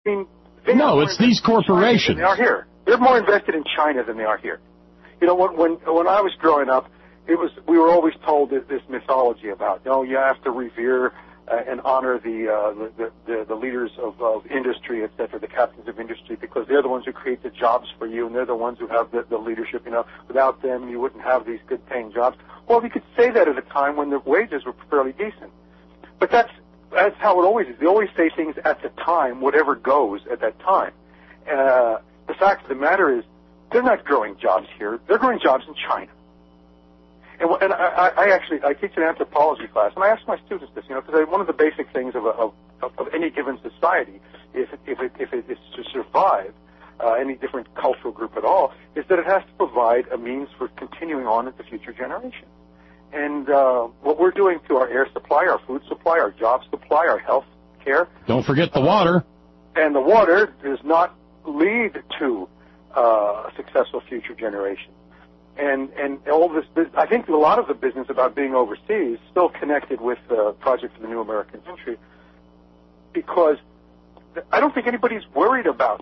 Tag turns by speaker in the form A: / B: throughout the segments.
A: I mean,
B: no, it's these corporations.
A: They are here. They're more invested in China than they are here. You know, when I was growing up, we were always told this mythology about, you have to revere and honor the leaders of industry, et cetera, the captains of industry, because they're the ones who create the jobs for you, and they're the ones who have the leadership. You know, without them, you wouldn't have these good-paying jobs. Well, you could say that at a time when the wages were fairly decent, but that's how it always is. They always say things at the time, whatever goes at that time. The fact of the matter is, they're not growing jobs here. They're growing jobs in China. And I teach an anthropology class, and I ask my students this, because one of the basic things of any given society, if it is to survive any different cultural group at all, is that it has to provide a means for continuing on into future generations. And what we're doing to our air supply, our food supply, our job supply, our health care.
B: Don't forget the water.
A: And the water does not lead to a successful future generation. And all this, I think a lot of the business about being overseas is still connected with the Project for the New American Century, because I don't think anybody's worried about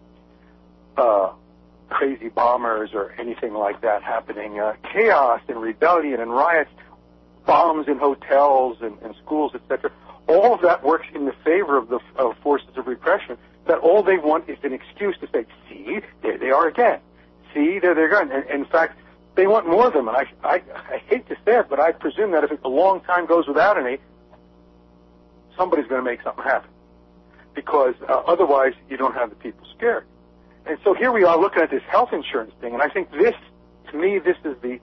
A: crazy bombers or anything like that happening. Chaos and rebellion and riots, bombs in hotels and schools, etc. All of that works in the favor of the forces of repression. That all they want is an excuse to say, see, there they are again. See, there they're going. And in fact, they want more of them. And I hate to say it, but I presume that if a long time goes without any, somebody's going to make something happen. Because otherwise, you don't have the people scared. And so here we are looking at this health insurance thing, and I think this, to me, this is the,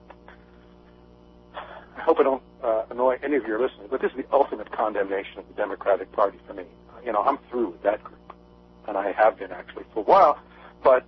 A: I hope I don't annoy any of your listeners, but this is the ultimate condemnation of the Democratic Party for me. I'm through with that group, and I have been actually for a while, but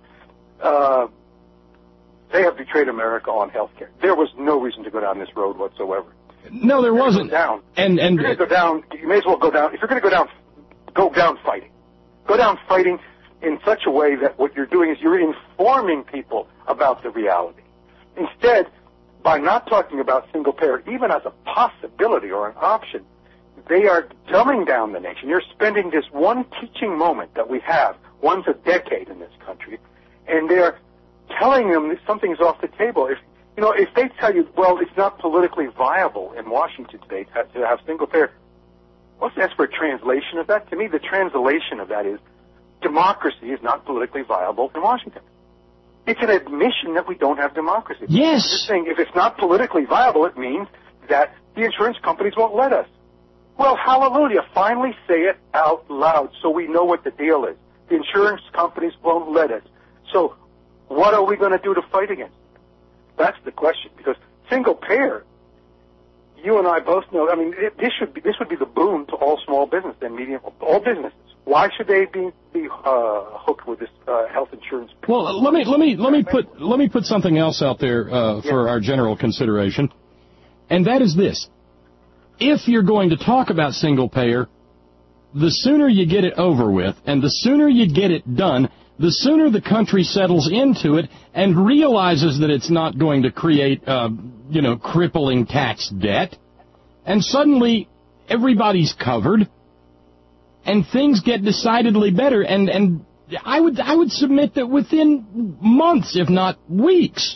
A: they have betrayed America on health care. There was no reason to go down this road whatsoever.
B: No, there wasn't.
A: Go down.
B: And
A: if you're going to go down, you may as well go down. If you're going to go down fighting. Go down fighting in such a way that what you're doing is you're informing people about the reality. Instead, by not talking about single payer, even as a possibility or an option, they are dumbing down the nation. You're spending this one teaching moment that we have, once a decade in this country, and they're telling them that something's off the table. If they tell you, well, it's not politically viable in Washington State to have single payer, let's ask for a translation of that. To me, the translation of that is democracy is not politically viable in Washington. It's an admission that we don't have democracy.
B: Yes.
A: I'm just saying, if it's not politically viable, it means that the insurance companies won't let us. Well, hallelujah. Finally say it out loud so we know what the deal is. The insurance companies won't let us. So what are we going to do to fight against it? That's the question. Because single payer, you and I both know, this would be the boon to all small business and medium, all businesses. Why should they be hooked with this health insurance?
B: Well, let me put something else out there for our general consideration, and that is this: if you're going to talk about single payer, the sooner you get it over with, and the sooner you get it done, the sooner the country settles into it and realizes that it's not going to create, crippling tax debt, and suddenly everybody's covered. And things get decidedly better, and I would submit that within months, if not weeks,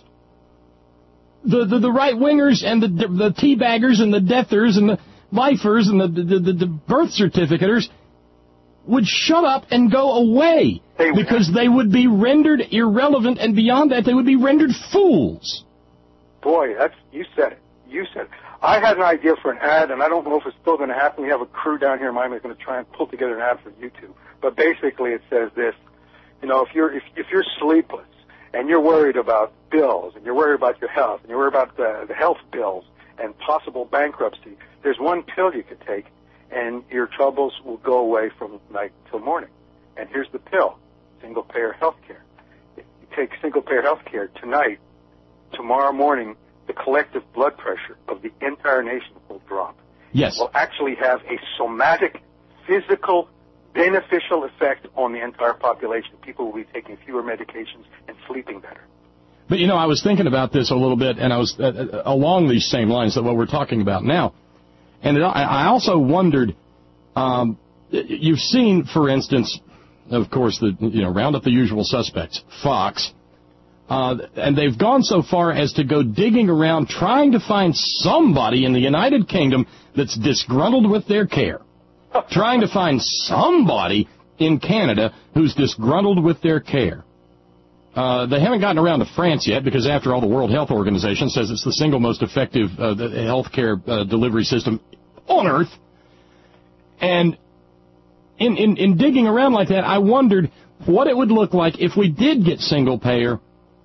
B: the right wingers and the teabaggers and the deathers and the lifers and the birth certificators would shut up and go away because they would be rendered irrelevant, and beyond that, they would be rendered fools.
A: Boy, you said it. You said it. I had an idea for an ad, and I don't know if it's still going to happen. We have a crew down here in Miami that's going to try and pull together an ad for YouTube. But basically, it says this: if you're sleepless and you're worried about bills, and you're worried about your health, and you're worried about the health bills and possible bankruptcy, there's one pill you could take, and your troubles will go away from night till morning. And here's the pill: single payer health care. If you take single payer health care tonight, tomorrow morning, the collective blood pressure of the entire nation will drop.
B: Yes.
A: It will actually have a somatic, physical, beneficial effect on the entire population. People will be taking fewer medications and sleeping better.
B: But, I was thinking about this a little bit, and I was along these same lines that what we're talking about now. And I also wondered, you've seen, for instance, of course, round up the usual suspects, Fox. And they've gone so far as to go digging around trying to find somebody in the United Kingdom that's disgruntled with their care. Trying to find somebody in Canada who's disgruntled with their care. They haven't gotten around to France yet because, after all, the World Health Organization says it's the single most effective healthcare delivery system on Earth. And in digging around like that, I wondered what it would look like if we did get single payer.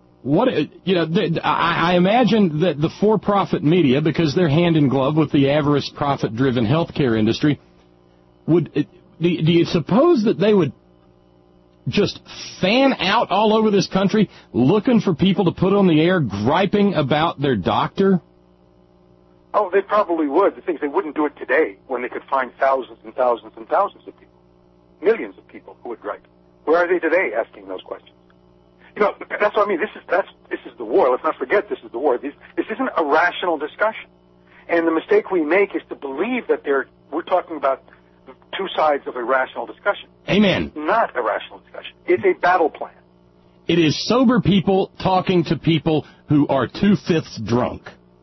B: I imagine that the for-profit media, because they're hand in glove with the avarice, profit-driven healthcare industry, do you suppose that they would just fan out all over this country looking for people to put on the air griping about their doctor?
A: Oh, they probably would. The thing is, they wouldn't do it today when they could find thousands and thousands and thousands of people, millions of people who would gripe. Where are they today asking those questions? That's what I mean. This is the war. Let's not forget this is the war. This isn't a rational discussion. And the mistake we make is to believe that we're talking about two sides of a rational discussion.
B: Amen.
A: It's not a rational discussion. It's a battle plan.
B: It is sober people talking to people who are 2/5 drunk.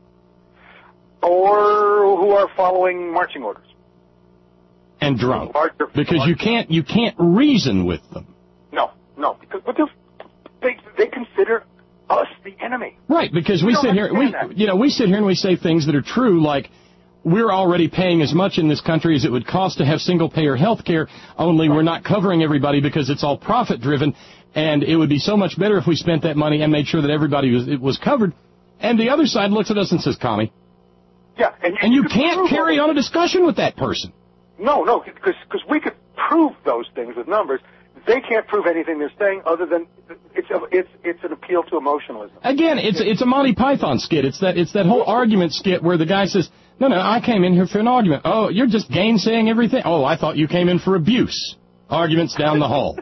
A: Or who are following marching orders.
B: And drunk. Because you can't reason with them.
A: No, because they consider us the enemy.
B: Right, because we sit here and we say things that are true, like we're already paying as much in this country as it would cost to have single-payer health care, only we're not covering everybody because it's all profit-driven, and it would be so much better if we spent that money and made sure that everybody was covered. And the other side looks at us and says, "Commie."
A: Yeah,
B: and you can't carry on a discussion with that person.
A: No, because we could prove those things with numbers. They can't prove anything they're saying other than it's an appeal to emotionalism.
B: Again, it's a Monty Python skit. It's that whole argument skit where the guy says, "No, I came in here for an argument." "Oh, you're just gainsaying everything." "Oh, I thought you came in for abuse." Arguments down the hall.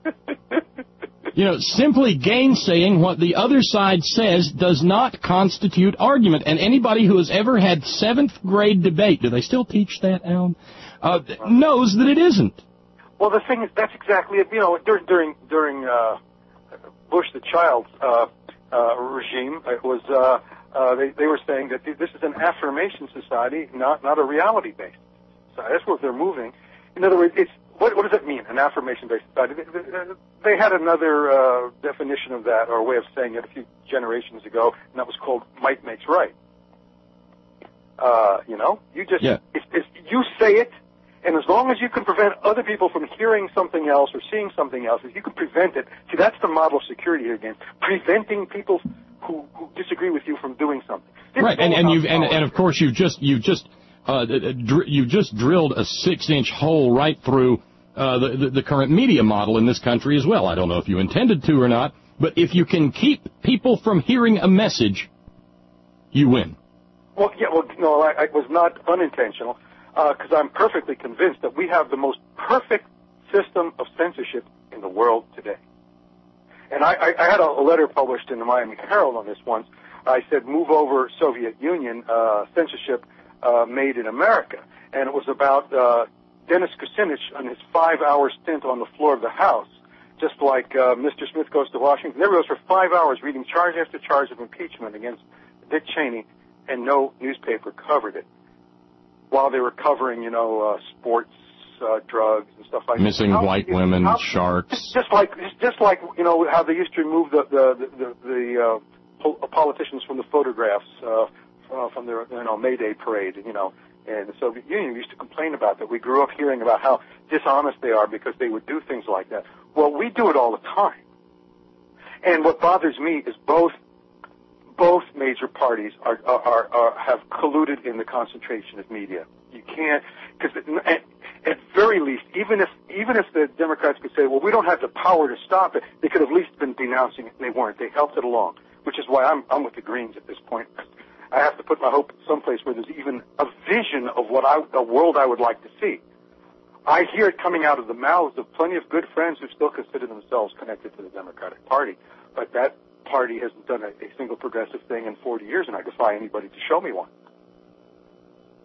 B: Simply gainsaying what the other side says does not constitute argument. And anybody who has ever had 7th grade debate, do they still teach that, Alan? Knows that it isn't.
A: Well, the thing is, that's exactly it. During Bush the child's regime, it was they were saying that this is an affirmation society, not a reality-based society. That's what they're moving. In other words, what does it mean, an affirmation-based society? They had another definition of that, or a way of saying it a few generations ago, and that was called might makes right. You say it. And as long as you can prevent other people from hearing something else or seeing something else, if you can prevent it, see, that's the model of security here again, preventing people who disagree with you from doing something.
B: Right, and of course you've just drilled a 6-inch hole right through the current media model in this country as well. I don't know if you intended to or not, but if you can keep people from hearing a message, you win.
A: Well, no, it was not unintentional. Because I'm perfectly convinced that we have the most perfect system of censorship in the world today. And I had a letter published in the Miami Herald on this once. I said, "Move over Soviet Union, censorship made in America." And it was about Dennis Kucinich and his 5-hour stint on the floor of the House. Just like Mr. Smith goes to Washington. There he goes for 5 hours reading charge after charge of impeachment against Dick Cheney, and no newspaper covered it. While they were covering, sports, drugs and stuff like that.
B: Missing white women, sharks.
A: Just like how they used to remove the politicians from the photographs from their May Day parade, and the Soviet Union used to complain about that. We grew up hearing about how dishonest they are because they would do things like that. Well, we do it all the time. And what bothers me is both major parties have colluded in the concentration of media. You can't, because at very least, even if the Democrats could say, well, we don't have the power to stop it, they could have at least been denouncing it, and they weren't. They helped it along, which is why I'm with the Greens at this point. I have to put my hope someplace where there's even a vision of a world I would like to see. I hear it coming out of the mouths of plenty of good friends who still consider themselves connected to the Democratic Party, but that party hasn't done a single progressive thing in 40 years, and I defy anybody to show me one.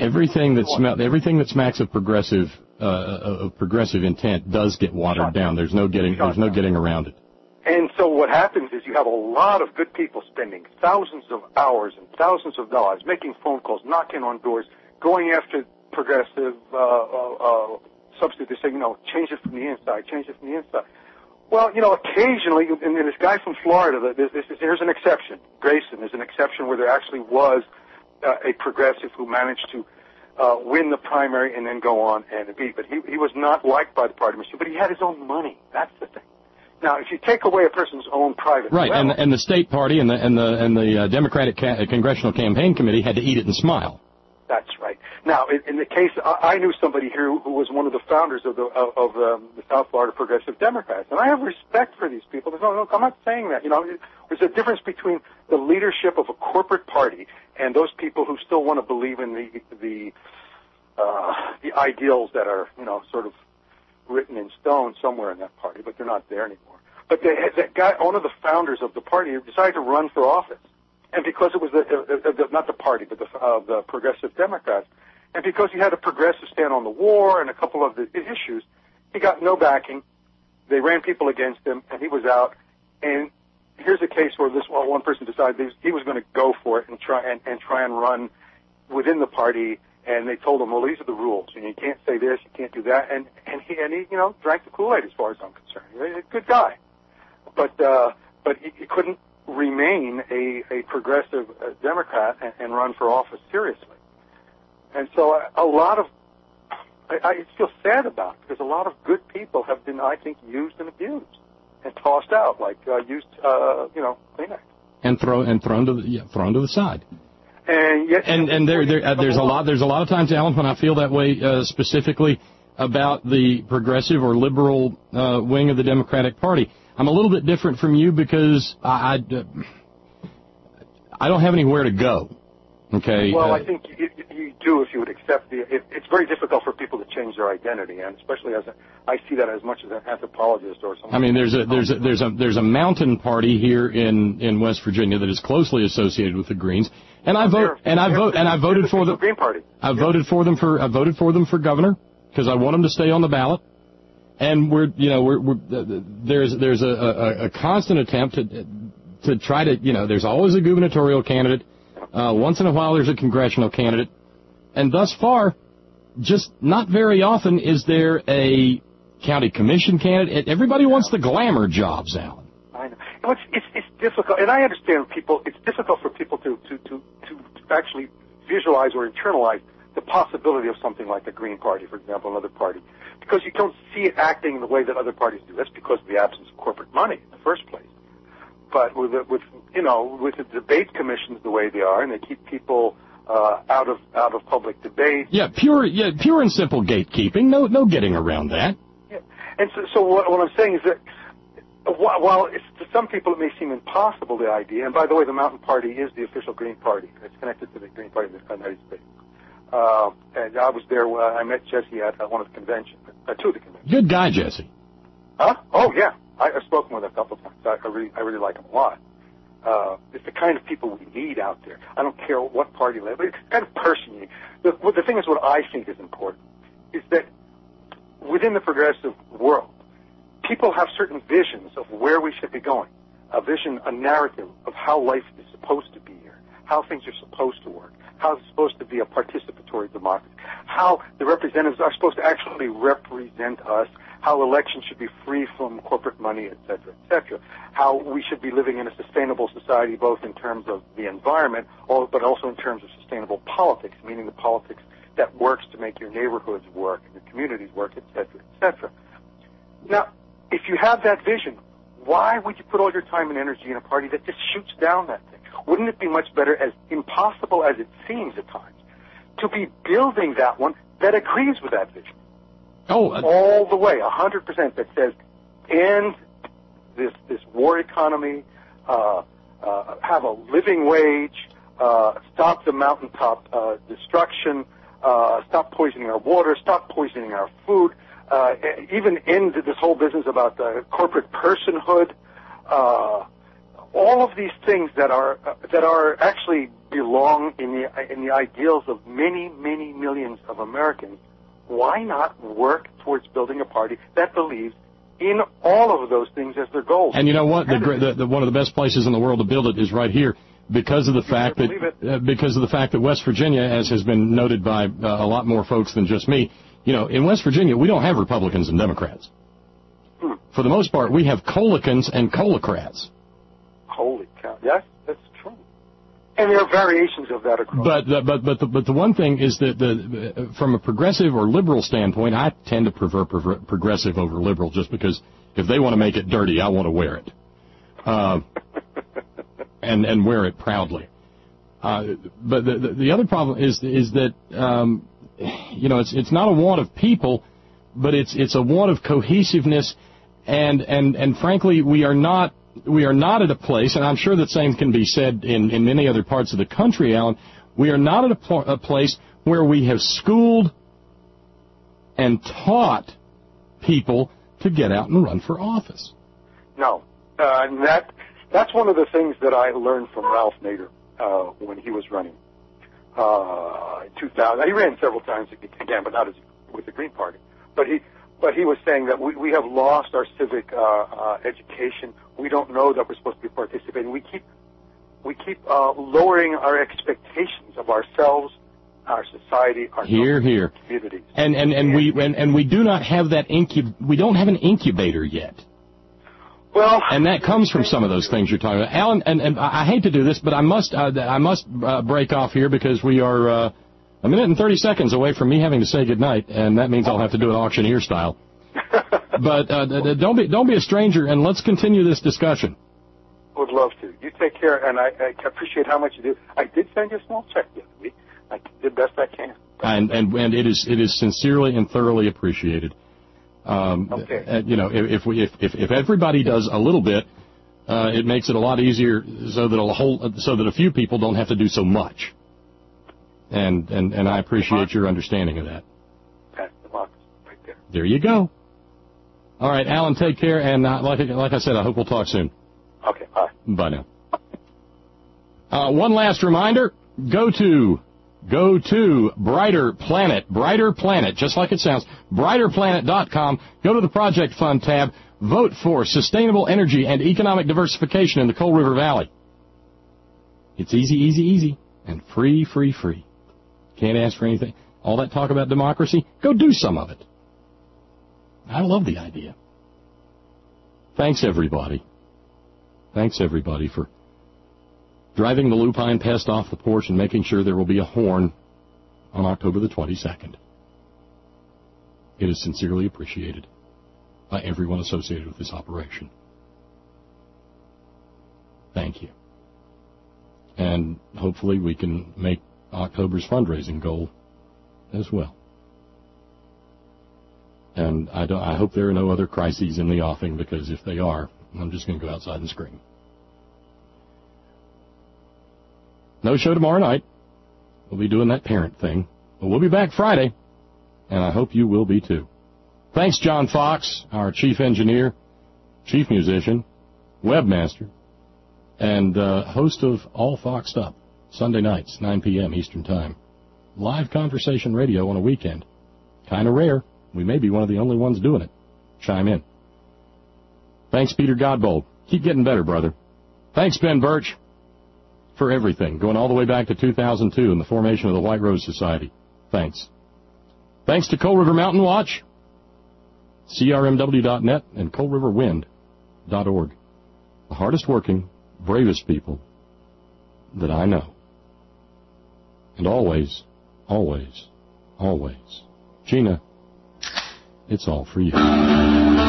B: Everything that smacks of progressive intent does get watered down. There's no getting around it.
A: And so what happens is you have a lot of good people spending thousands of hours and thousands of dollars making phone calls, knocking on doors, going after progressive substitutes, saying, change it from the inside, change it from the inside. Well, occasionally, and this guy from Florida, here's an exception. Grayson is an exception where there actually was a progressive who managed to win the primary and then go on and beat. But he was not liked by the party machine, but he had his own money. That's the thing. Now, if you take away a person's own private
B: right,
A: wealth,
B: and the state party and the Democratic Congressional Campaign Committee had to eat it and smile.
A: That's right. Now, in the case, I knew somebody here who was one of the founders of the South Florida Progressive Democrats, and I have respect for these people. No, I'm not saying that. There's a difference between the leadership of a corporate party and those people who still want to believe in the ideals that are, sort of written in stone somewhere in that party, but they're not there anymore. But that guy, one of the founders of the party, decided to run for office. And because it was not the party, but the Progressive Democrats, and because he had a progressive stand on the war and a couple of the issues, he got no backing. They ran people against him, and he was out. And here's a case where one person decided he was going to go for it and try and run within the party. And they told him, well, these are the rules. And you can't say this, you can't do that. And he drank the Kool-Aid as far as I'm concerned. He's a good guy. But he couldn't remain a progressive Democrat and run for office seriously. And so I feel sad about it because a lot of good people have been, I think, used and abused and tossed out, like used, Kleenex. And
B: thrown to the side.
A: And yet,
B: there's a lot of times, Alan, when I feel that way specifically about the progressive or liberal wing of the Democratic Party. I'm a little bit different from you because I don't have anywhere to go. Okay.
A: Well, I think you do if you would accept it's very difficult for people to change their identity, and especially I see that as much as an anthropologist or something.
B: I mean, there's a mountain party here in West Virginia that is closely associated with the Greens, and I voted for the
A: Green Party.
B: I voted for them for governor because I want them to stay on the ballot. And there's a constant attempt to try to, there's always a gubernatorial candidate. Once in a while there's a congressional candidate. And thus far, just not very often is there a county commission candidate. Everybody wants the glamour jobs, Alan.
A: I know. It's difficult, and I understand people. It's difficult for people to actually visualize or internalize the possibility of something like the Green Party, for example, another party, because you don't see it acting in the way that other parties do. That's because of the absence of corporate money in the first place. But with the debate commissions the way they are, and they keep people out of public debate.
B: Yeah, pure and simple gatekeeping. No getting around that.
A: Yeah. And so what I'm saying is that while to some people it may seem impossible, the idea, and by the way, the Mountain Party is the official Green Party. It's connected to the Green Party of the United States. And I was there. I met Jesse at one of the conventions, two of the conventions.
B: Good guy, Jesse.
A: Huh? Oh yeah, I've spoken with him a couple of times. I really like him a lot. It's the kind of people we need out there. I don't care what party you live, but it's the kind of person you need. The thing is, what I think is important is that within the progressive world, people have certain visions of where we should be going. A vision, a narrative of how life is supposed to be here, how things are supposed to work, how it's supposed to be a participatory democracy, how the representatives are supposed to actually represent us, how elections should be free from corporate money, et cetera, how we should be living in a sustainable society both in terms of the environment, but also in terms of sustainable politics, meaning the politics that works to make your neighborhoods work, your communities work, et cetera, et cetera. Now, if you have that vision, why would you put all your time and energy in a party that just shoots down that thing? Wouldn't it be much better, as impossible as it seems at times, to be building that one that agrees with that vision? All the way, 100%, that says, end this war economy, have a living wage, stop the mountaintop destruction, stop poisoning our water, stop poisoning our food, even end this whole business about corporate personhood. All of these things that are actually belong in the ideals of many, many millions of Americans, why not work towards building a party that believes in all of those things as their goals?
B: And you know what? One of the best places in the world to build it is right here, because of the fact that West Virginia, as has been noted by a lot more folks than just me, in West Virginia we don't have Republicans and Democrats. For the most part, we have colicans and colocrats.
A: Holy cow! Yes, that's true. And there are variations of that across.
B: But the one thing is that from a progressive or liberal standpoint, I tend to prefer progressive over liberal, just because if they want to make it dirty, I want to wear it, and wear it proudly. But the other problem is that it's not a want of people, but it's a want of cohesiveness, and frankly, we are not at a place, and I'm sure the same can be said in many other parts of the country, Alan. We are not at a place where we have schooled and taught people to get out and run for office.
A: No, and that's one of the things that I learned from Ralph Nader when he was running in 2000. He ran several times again, but not with the Green Party. But he was saying that we have lost our civic education. We don't know that we're supposed to be participating. We keep lowering our expectations of ourselves, our society, our communities.
B: And we do not have that we don't have an incubator yet.
A: Well,
B: and that comes from some of those things you're talking about, Alan. And I hate to do this, but I must break off here, because we are a minute and 30 seconds away from me having to say goodnight, and that means I'll have to do it auctioneer style. But don't be a stranger, and let's continue this discussion.
A: Would love to. You take care, and I appreciate how much you do. I did send you a small check the other week. I did best I can. And
B: it is sincerely and thoroughly appreciated.
A: Okay.
B: If everybody does a little bit, it makes it a lot easier, so that a few people don't have to do so much. And I appreciate your understanding of that.
A: That's democracy right there.
B: There you go. All right, Alan, take care, and like I said, I hope we'll talk soon.
A: Okay, bye.
B: Bye now. One last reminder, go to Brighter Planet, just like it sounds, brighterplanet.com. Go to the Project Fund tab, vote for sustainable energy and economic diversification in the Coal River Valley. It's easy, and free. Can't ask for anything. All that talk about democracy, go do some of it. I love the idea. Thanks, everybody. For driving the lupine pest off the porch and making sure there will be a horn on October the 22nd. It is sincerely appreciated by everyone associated with this operation. Thank you. And hopefully we can make October's fundraising goal as well. And I hope there are no other crises in the offing, because if they are, I'm just going to go outside and scream. No show tomorrow night. We'll be doing that parent thing. But we'll be back Friday, and I hope you will be too. Thanks, John Fox, our chief engineer, chief musician, webmaster, and host of All Foxed Up, Sunday nights, 9 p.m. Eastern Time. Live conversation radio on a weekend. Kind of rare. We may be one of the only ones doing it. Chime in. Thanks, Peter Godbold. Keep getting better, brother. Thanks, Ben Birch, for everything, going all the way back to 2002 and the formation of the White Rose Society. Thanks. Thanks to Coal River Mountain Watch, crmw.net, and coalriverwind.org. The hardest working, bravest people that I know. And always, Gina, it's all for you.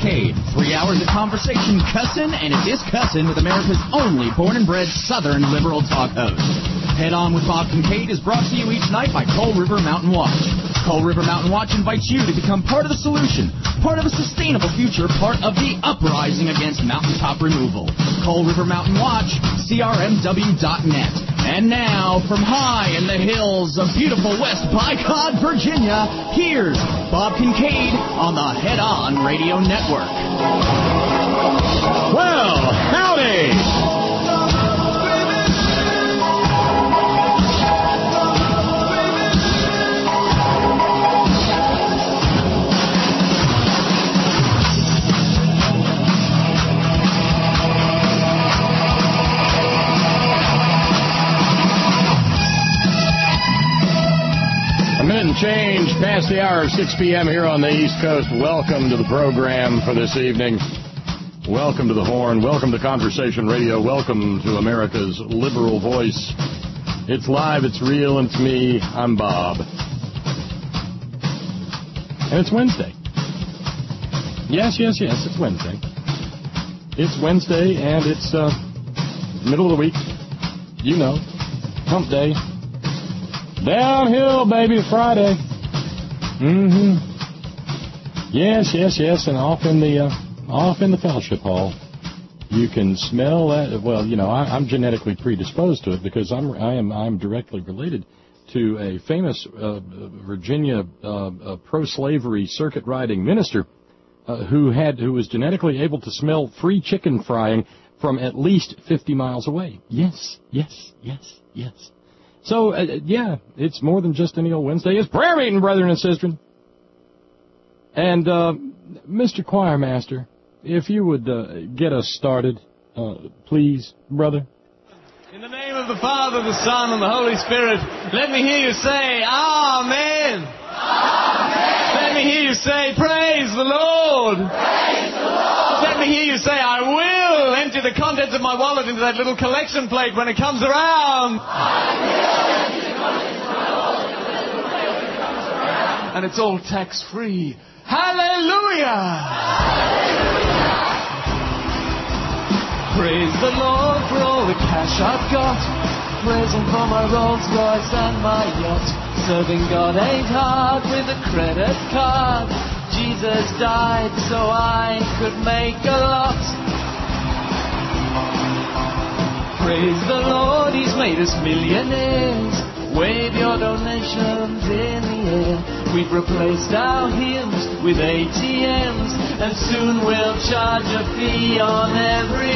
C: Kincaid. 3 hours of conversation, cussin' and it is cussin' with America's only born and bred Southern liberal talk host. Head On with Bob Kincaid is brought to you each night by Coal River Mountain Watch. Coal River Mountain Watch invites you to become part of the solution, part of a sustainable future, part of the uprising against mountaintop removal. Coal River Mountain Watch, crmw.net. And now, from high in the hills of beautiful West Bicod, Virginia, here's Bob Kincaid on the Head On Radio Network.
B: Well, howdy! A minute and change past the hour of 6 p.m. here on the East Coast. Welcome to the program for this evening. Welcome to the Horn. Welcome to Conversation Radio. Welcome to America's liberal voice. It's live, it's real, and it's me. I'm Bob. And it's Wednesday. Yes, it's Wednesday. It's Wednesday, and it's middle of the week. You know, hump day. Downhill, baby, to Friday. Yes, and off in the fellowship hall, you can smell that. Well, you know, I'm genetically predisposed to it because I'm directly related to a famous Virginia pro-slavery circuit riding minister who was genetically able to smell free chicken frying from at least 50 miles away. Yes. So, yeah, it's more than just any old Wednesday. It's prayer meeting, brethren and sisters. And, Mr. Choirmaster, if you would get us started, please, brother.
D: In the name of the Father, the Son, and the Holy Spirit, let me hear you say, Amen. Amen. Let me hear you say, Praise the Lord. Praise the Lord. Let me hear you say, I will empty the contents of my wallet into that little collection plate when it comes around. And it's all tax-free. Hallelujah! Praise the Lord for all the cash I've got. Praise Him for my Rolls Royce and my yacht. Serving God ain't hard with a credit card. Jesus died so I could make a lot. Praise the Lord, He's made us millionaires. Wave your donations in the air. We've replaced our hymns with ATMs, and soon we'll charge a fee on every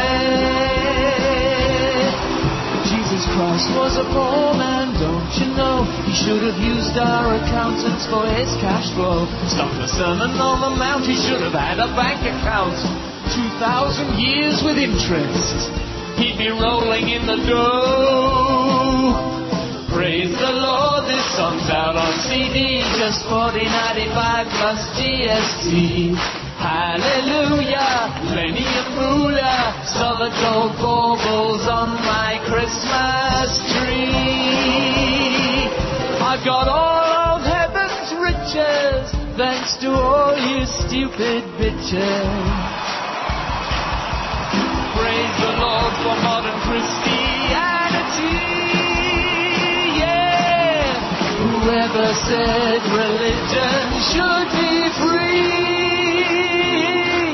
D: prayer. Jesus Christ was a poor man, don't you know? He should have used our accountants for his cash flow. Stop the Sermon on the Mount, he should have had a bank account. 2,000 years with interest, he'd be rolling in the dough. Praise the Lord, this song's out on CD, just $40.95 plus GST. Hallelujah, plenty of moolah, solid gold baubles on my Christmas tree. I've got all of heaven's riches, thanks to all you stupid bitches. Praise the Lord for modern Christianity. Whoever said religion should be free?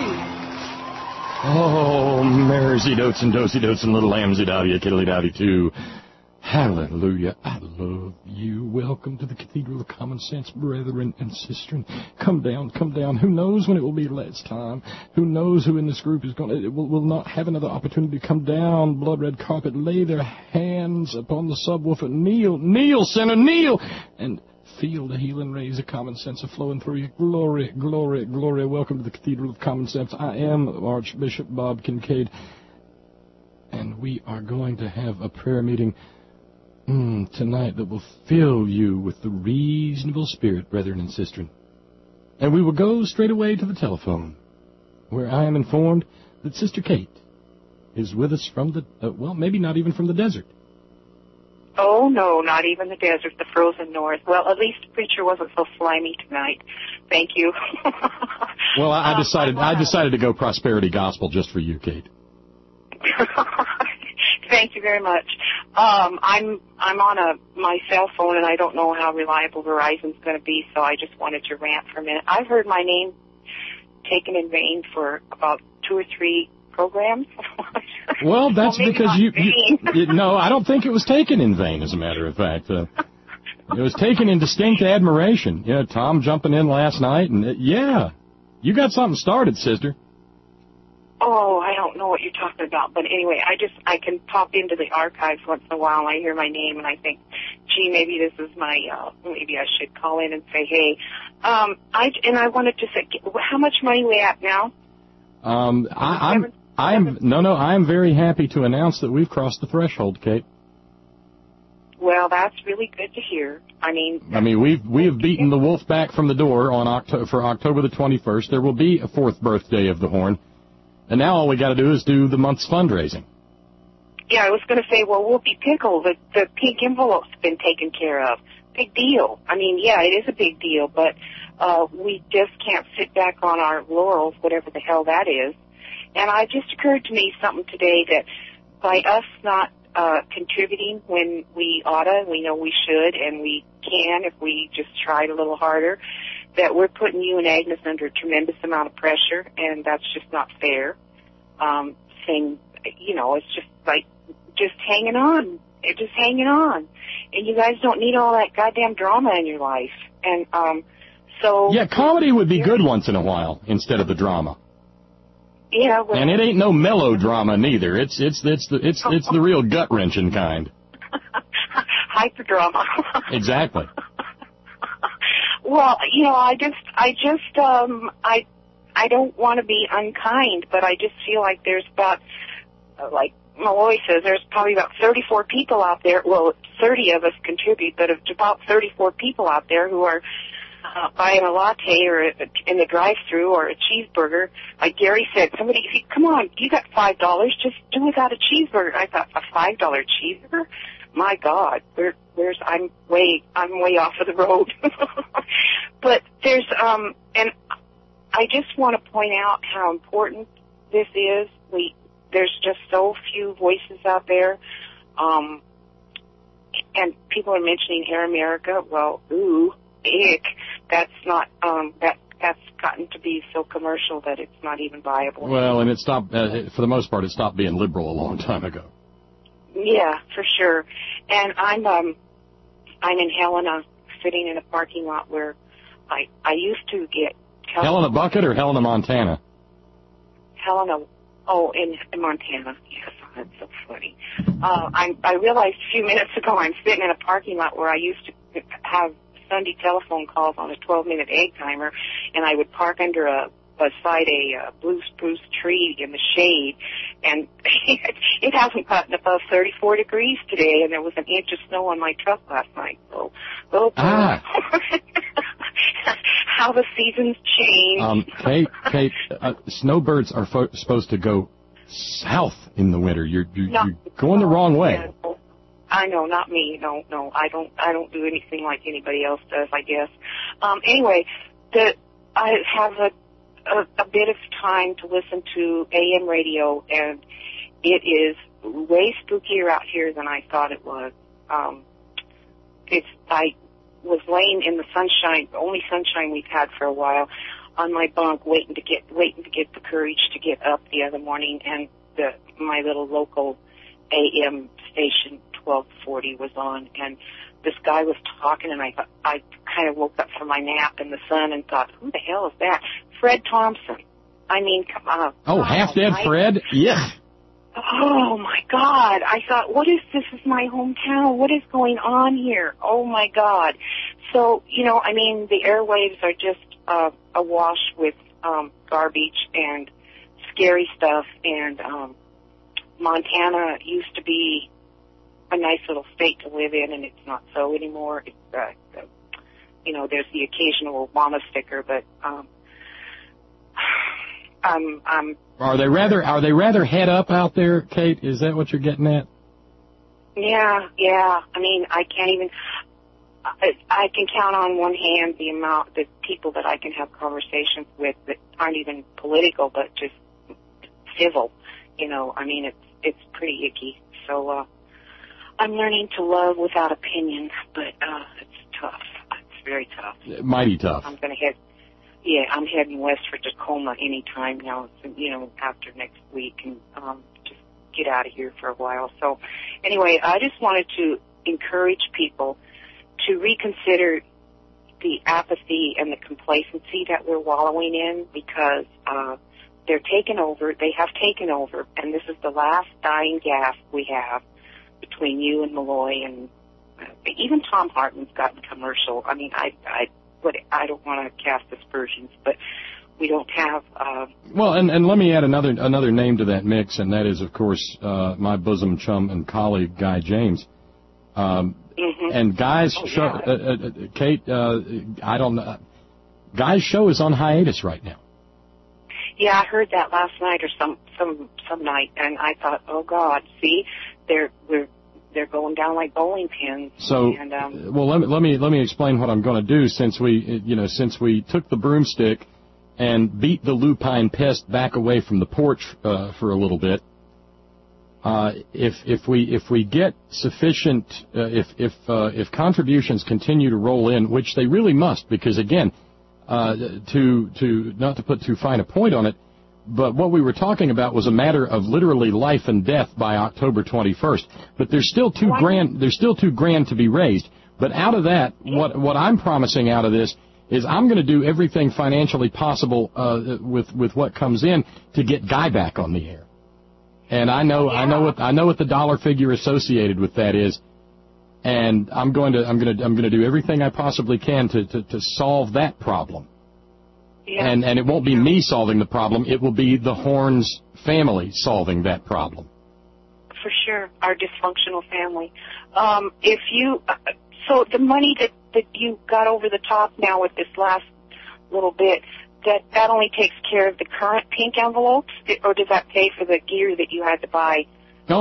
B: Oh, Mary's dotes and dosey dotes and little lambsy dowdy, kiddly dowdy too. Hallelujah. I love you. Welcome to the Cathedral of Common Sense, brethren and sisters. Come down. Who knows when it will be last time? Who knows who in this group is going to, will not have another opportunity to come down, blood red carpet, lay their hands upon the subwoofer, kneel, sinner, kneel, and feel the healing rays of common sense are flowing through you. Glory. Welcome to the Cathedral of Common Sense. I am Archbishop Bob Kincaid, and we are going to have a prayer meeting tonight that will fill you with the reasonable spirit, brethren and sisters. And we will go straight away to the telephone, where I am informed that Sister Kate is with us from the, well, maybe not even from the desert.
E: Oh, no, not even the desert, the frozen north. Well, at least the preacher wasn't so slimy tonight. Thank you.
B: Well, I decided to go prosperity gospel just for you, Kate.
E: Thank you very much. I'm on my cell phone, and I don't know how reliable Verizon's going to be, so I just wanted to rant for a minute. I've heard my name taken in vain for about 2 or 3 programs.
B: Well, that's because no, I don't think it was taken in vain, as a matter of fact. It was taken in distinct admiration. Yeah, Tom jumping in last night, and yeah, you got something started, sister.
E: Oh, I don't know what you're talking about, but anyway, I can pop into the archives once in a while, and I hear my name, and I think, gee, maybe this is my, maybe I should call in and say, hey. I wanted to say, how much money are we at now? I am very happy to announce that we've crossed the threshold, Kate. Well, that's really good to hear. I mean, we have beaten the wolf back from the door for October the 21st. There will be a 4th birthday of the Horn. And now all we got to do is do the month's fundraising. Yeah, I was going to say, well, we'll be pickled. The pink envelope's been taken care of. Big deal. I mean, yeah, it is a big deal, but we just can't sit back on our laurels, whatever the hell that is. And it just occurred to me something today that by us not contributing when we oughta, we know we should, and we can if we just tried a little harder, that we're putting you and Agnes under a tremendous amount of pressure, and that's just not fair. Saying, it's just like, just hanging on. It's just hanging on. And you guys don't need all that goddamn drama in your life. And, so... Yeah, comedy would be good once in a while instead of the drama. Yeah, well... And it ain't no melodrama neither. It's the real gut-wrenching kind. Hyperdrama. Exactly. Well, I don't want to be unkind, but I just feel like there's about, like Malloy says, there's probably about 34 people out there. Well, 30 of us contribute, but it's about 34 people out there who are buying a latte or in the drive-thru or a cheeseburger. Like Gary said, somebody said, come on, you got $5, just do without a cheeseburger. I thought, a $5 cheeseburger? My God, I'm way off of the road. But there's, and I just want to point out how important this is. There's just so few voices out there. And people are mentioning Air America. Well, ooh, ick. That's not, that's gotten to be so commercial that it's not even viable. Well, and it stopped, for the most part, it stopped being liberal a long time ago. Yeah, for sure. And I'm in Helena, sitting in a parking lot where I used to get Helena Bucket or Helena, Montana? Helena, in Montana. Yes, that's so funny. I realized a few minutes ago I'm sitting in a parking lot where I used to have Sunday telephone calls on a 12-minute egg timer, and I would park under beside a blue spruce tree in the shade, and it hasn't gotten above 34 degrees today, and there was an inch of snow on my truck last night. So, how the seasons change. Kate, snowbirds are supposed to go south in the winter. You're going the wrong way. I know, not me. No, I don't do anything like anybody else does, I guess. Anyway, I have a bit of time to listen to AM radio, and it is way spookier out here than I thought it was. I was laying in the sunshine, the only sunshine we've had for a while, on my bunk, waiting to get the courage to get up the other morning, and my little local AM station 1240 was on, and this guy was talking, and I kind of woke up from my nap in the sun and thought, who the hell is that? Fred Thompson. I mean, come on. Oh, half-dead Fred? Yeah. Oh, my God. I thought, what is this? This is my hometown. What is going on here? Oh, my God. So, the airwaves are just awash with garbage and scary stuff, and Montana used to be a nice little state to live in, and it's not so anymore. It's, there's the occasional Obama sticker, but Are they rather head up out there, Kate? Is that what you're getting at?
F: Yeah. I mean, I can't even. I can count on one hand the people that I can have conversations with that aren't even political, but just civil. You know, I mean, it's pretty icky. So I'm learning to love without opinion, but it's tough. It's very tough.
B: Mighty tough.
F: I'm heading west for Tacoma anytime now, after next week, and just get out of here for a while. So anyway, I just wanted to encourage people to reconsider the apathy and the complacency that we're wallowing in, because they're taken over. They have taken over, and this is the last dying gasp we have between you and Malloy, and even Tom Hartman's gotten commercial. I mean, I don't want to cast aspersions, but we don't have.
B: Well, and let me add another name to that mix, and that is, of course, my bosom chum and colleague, Guy James. And Guy's show, Kate, I don't know. Guy's show is on hiatus right now.
F: Yeah, I heard that last night or some night, and I thought, oh God, see, they're going down like bowling pins.
B: So, well, let me explain what I'm going to do. Since we took the broomstick and beat the lupine pest back away from the porch for a little bit. If we get sufficient, if contributions continue to roll in, which they really must, because again, to not to put too fine a point on it, but what we were talking about was a matter of literally life and death by October 21st. But there's still $2 grand to be raised. But out of that, what I'm promising out of this is I'm going to do everything financially possible with what comes in to get Guy back on the air. And I know what the dollar figure associated with that is, and I'm going to do everything I possibly can to solve that problem. Yeah. And it won't be me solving the problem; it will be the Horns family solving that problem.
F: For sure, our dysfunctional family. So the money that you got over the top now with this last little bit, that only takes care of the current pink envelopes, or does that pay for the gear that you had to buy?
B: No.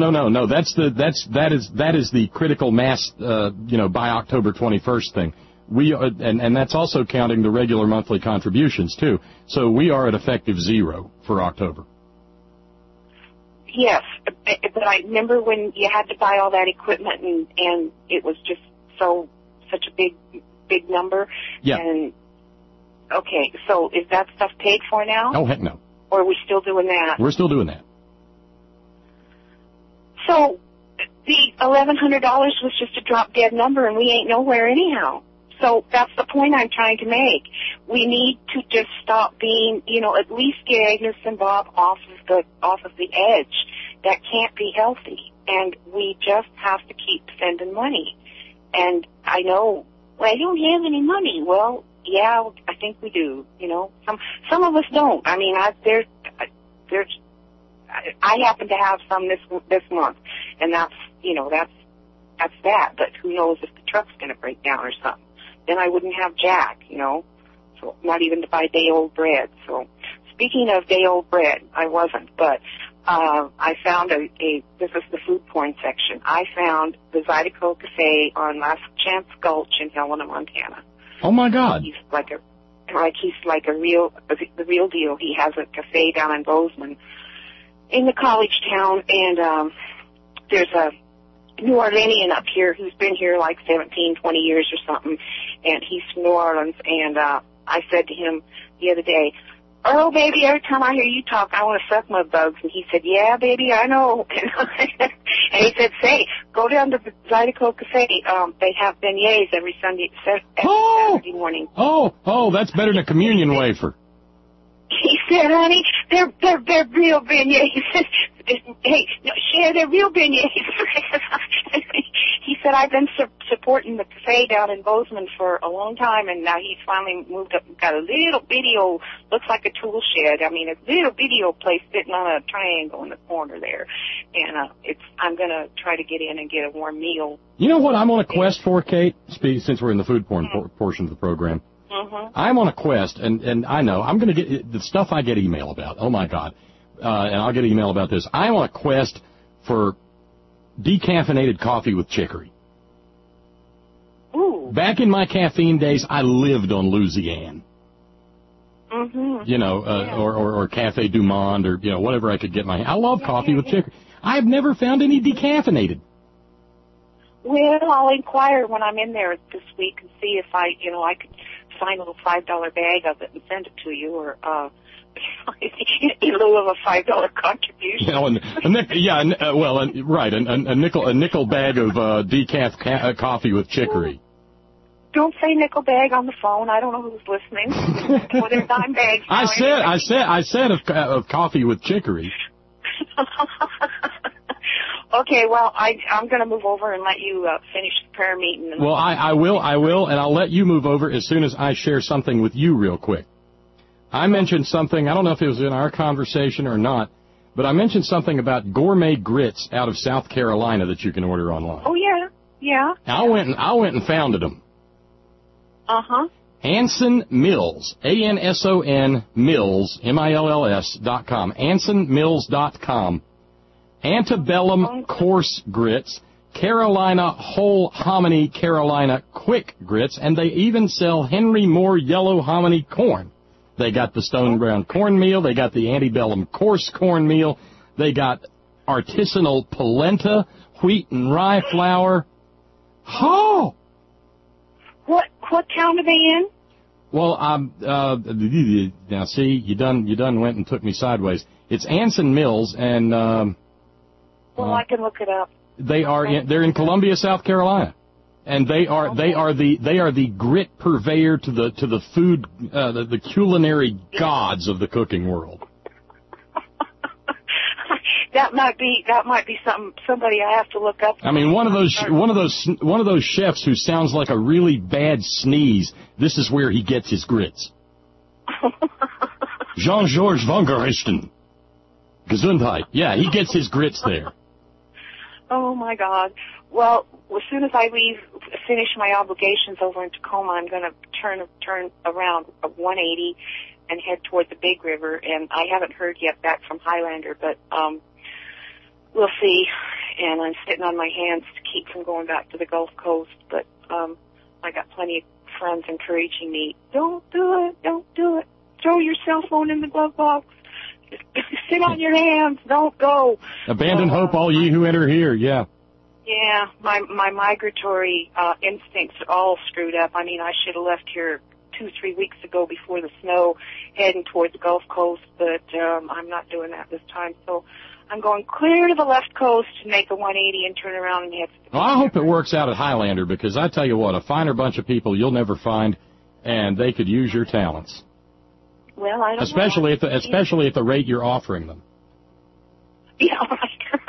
B: That is the critical mass, by October 21st thing. We are, and that's also counting the regular monthly contributions too. So we are at effective zero for October.
F: Yes, but I remember when you had to buy all that equipment, and it was just such a big number.
B: Yeah.
F: And okay, so is that stuff paid for now?
B: Oh, heck no.
F: Or are we still doing that?
B: We're still doing that.
F: So the $1,100 was just a drop-dead number, and we ain't nowhere anyhow. So that's the point I'm trying to make. We need to just stop being, at least get Agnes and Bob off of the edge. That can't be healthy, and we just have to keep sending money. And I know, I don't have any money. Well, yeah, I think we do. Some of us don't. I mean, I happen to have some this month, and that's that. But who knows if the truck's going to break down or something? Then I wouldn't have Jack, so not even to buy day-old bread. So speaking of day-old bread, I wasn't, but I found this is the food porn section. I found the Zydeco Cafe on Last Chance Gulch in Helena, Montana.
B: Oh my God!
F: He's like the real deal. He has a cafe down in Bozeman, in the college town, and there's a New Orleanian up here who's been here like 17, 20 years or something, and he's from New Orleans, and I said to him the other day, "Oh, baby, every time I hear you talk, I want to suck my bugs." And he said, "Yeah, baby, I know." And he said, "Say, go down to the Zydeco Cafe. They have beignets every Saturday morning."
B: Oh, that's better than a communion wafer.
F: He said, "Honey, they're real beignets." Hey, no, share their real beignets. He said, "I've been supporting the cafe down in Bozeman for a long time, and now he's finally moved up and got a little bitty old, looks like a tool shed. I mean, a little bitty old place sitting on a triangle in the corner there. And I'm going to try to get in and get a warm meal."
B: You know what I'm on a quest for, Kate, since we're in the food porn portion of the program?
F: Mm-hmm.
B: I'm on a quest, and I know I'm going to get the stuff I get email about. Oh, my God. And I'll get email about this. I'm on a quest for decaffeinated coffee with chicory.
F: Ooh.
B: Back in my caffeine days, I lived on Louisiane.
F: Mm-hmm.
B: You know, or Cafe Du Monde, or, you know, whatever I could get my... I love coffee with chicory. I've never found any decaffeinated.
F: Well, I'll inquire when I'm in there this week and see if I could find a little $5 bag of it and send it to you, or in lieu of a $5 contribution.
B: You know, a nickel bag of decaf coffee with chicory.
F: Don't say nickel bag on the phone. I don't know who's listening. What are dime bags?
B: I said of coffee with chicory.
F: Okay, well, I'm going to move over and let you finish the prayer meeting.
B: Well, I will, and I'll let you move over as soon as I share something with you real quick. I mentioned something, I don't know if it was in our conversation or not, but I mentioned something about gourmet grits out of South Carolina that you can order online.
F: Oh, yeah.
B: I went and founded them.
F: Uh-huh.
B: Anson Mills, ANSON Mills, MILLS.com, AnsonMills.com. Antebellum coarse grits, Carolina whole hominy Carolina quick grits, and they even sell Henry Moore yellow hominy corn. They got the stone brown cornmeal, they got the antebellum coarse cornmeal, they got artisanal polenta, wheat and rye flour. Oh!
F: What town are they in?
B: Well, now see, you done went and took me sideways. It's Anson Mills, and
F: well, I can look it up.
B: They're in Columbia, South Carolina, and they are the grit purveyor to the food, the culinary gods of the cooking world.
F: That might be somebody I have to look up.
B: I mean, one of those chefs who sounds like a really bad sneeze. This is where he gets his grits. Jean-Georges Vangeristen. Gesundheit. Yeah, he gets his grits there.
F: Oh my God. Well, as soon as I finish my obligations over in Tacoma, I'm going to turn around 180 and head toward the Big River. And I haven't heard yet back from Highlander, but we'll see. And I'm sitting on my hands to keep from going back to the Gulf Coast. But I got plenty of friends encouraging me, don't do it. Throw your cell phone in the glove box. Sit on your hands. Don't go.
B: Abandon hope, all ye who enter here. Yeah.
F: Yeah, my migratory instincts are all screwed up. I mean, I should have left here 2-3 weeks ago before the snow, heading toward the Gulf Coast, but I'm not doing that this time. So I'm going clear to the left coast to make a 180 and turn around and head to the...
B: Well, I hope it works out at Highlander, because I tell you what, a finer bunch of people you'll never find, and they could use your talents.
F: Well, I don't
B: especially
F: know.
B: Especially at the rate you're offering them.
F: Yeah, right.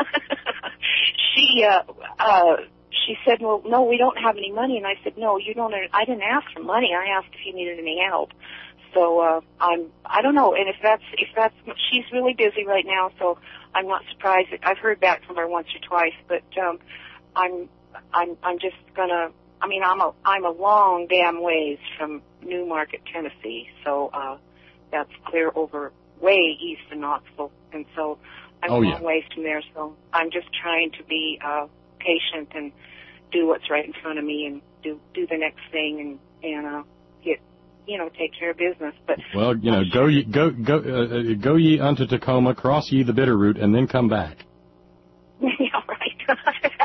F: She said, well, no, we don't have any money. And I said, no, you don't. I didn't ask for money. I asked if you needed any help. So I don't know. And if that's she's really busy right now, so I'm not surprised. I've heard back from her once or twice, but I'm just gonna. I mean, I'm a long damn ways from Newmarket, Tennessee, so that's clear over way east of Knoxville, and so I'm a long ways from there. So I'm just trying to be patient and do what's right in front of me, and do the next thing, and get, take care of business. But
B: well, go ye unto Tacoma, cross ye the Bitterroot, and then come back.
F: Yeah, right.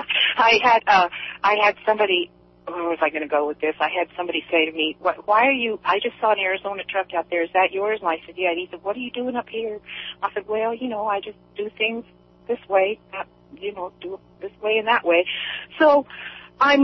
F: I had somebody. Where was I going to go with this? I had somebody say to me, why are you, I just saw an Arizona truck out there. Is that yours? And I said, yeah. And he said, what are you doing up here? I said, well, I just do things this way, not, do it this way and that way. So I'm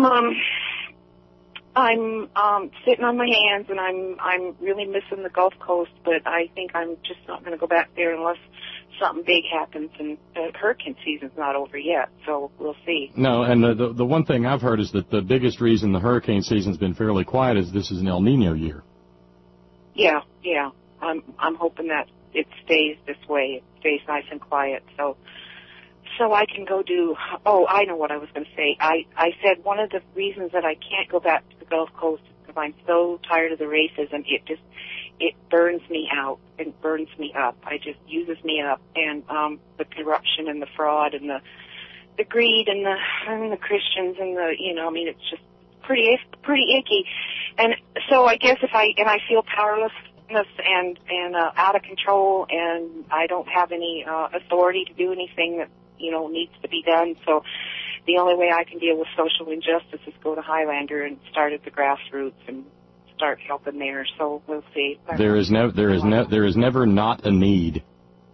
F: sitting on my hands, and I'm really missing the Gulf Coast, but I think I'm just not going to go back there unless something big happens, and hurricane season's not over yet, so we'll see.
B: No, and the one thing I've heard is that the biggest reason the hurricane season's been fairly quiet is this is an El Nino year.
F: Yeah. I'm hoping that it stays this way. It stays nice and quiet, so I can go do. Oh, I know what I was going to say. I said one of the reasons that I can't go back to the Gulf Coast is because I'm so tired of the racism. It burns me out and burns me up. It just uses me up, and the corruption and the fraud and the greed and the Christians and the, you know, I mean, it's just pretty icky. And so I guess if I feel powerlessness and out of control, and I don't have any authority to do anything that, you know, needs to be done. So the only way I can deal with social injustice is go to Highlander and start at the grassroots and start helping there. So we'll see.
B: There is never not a need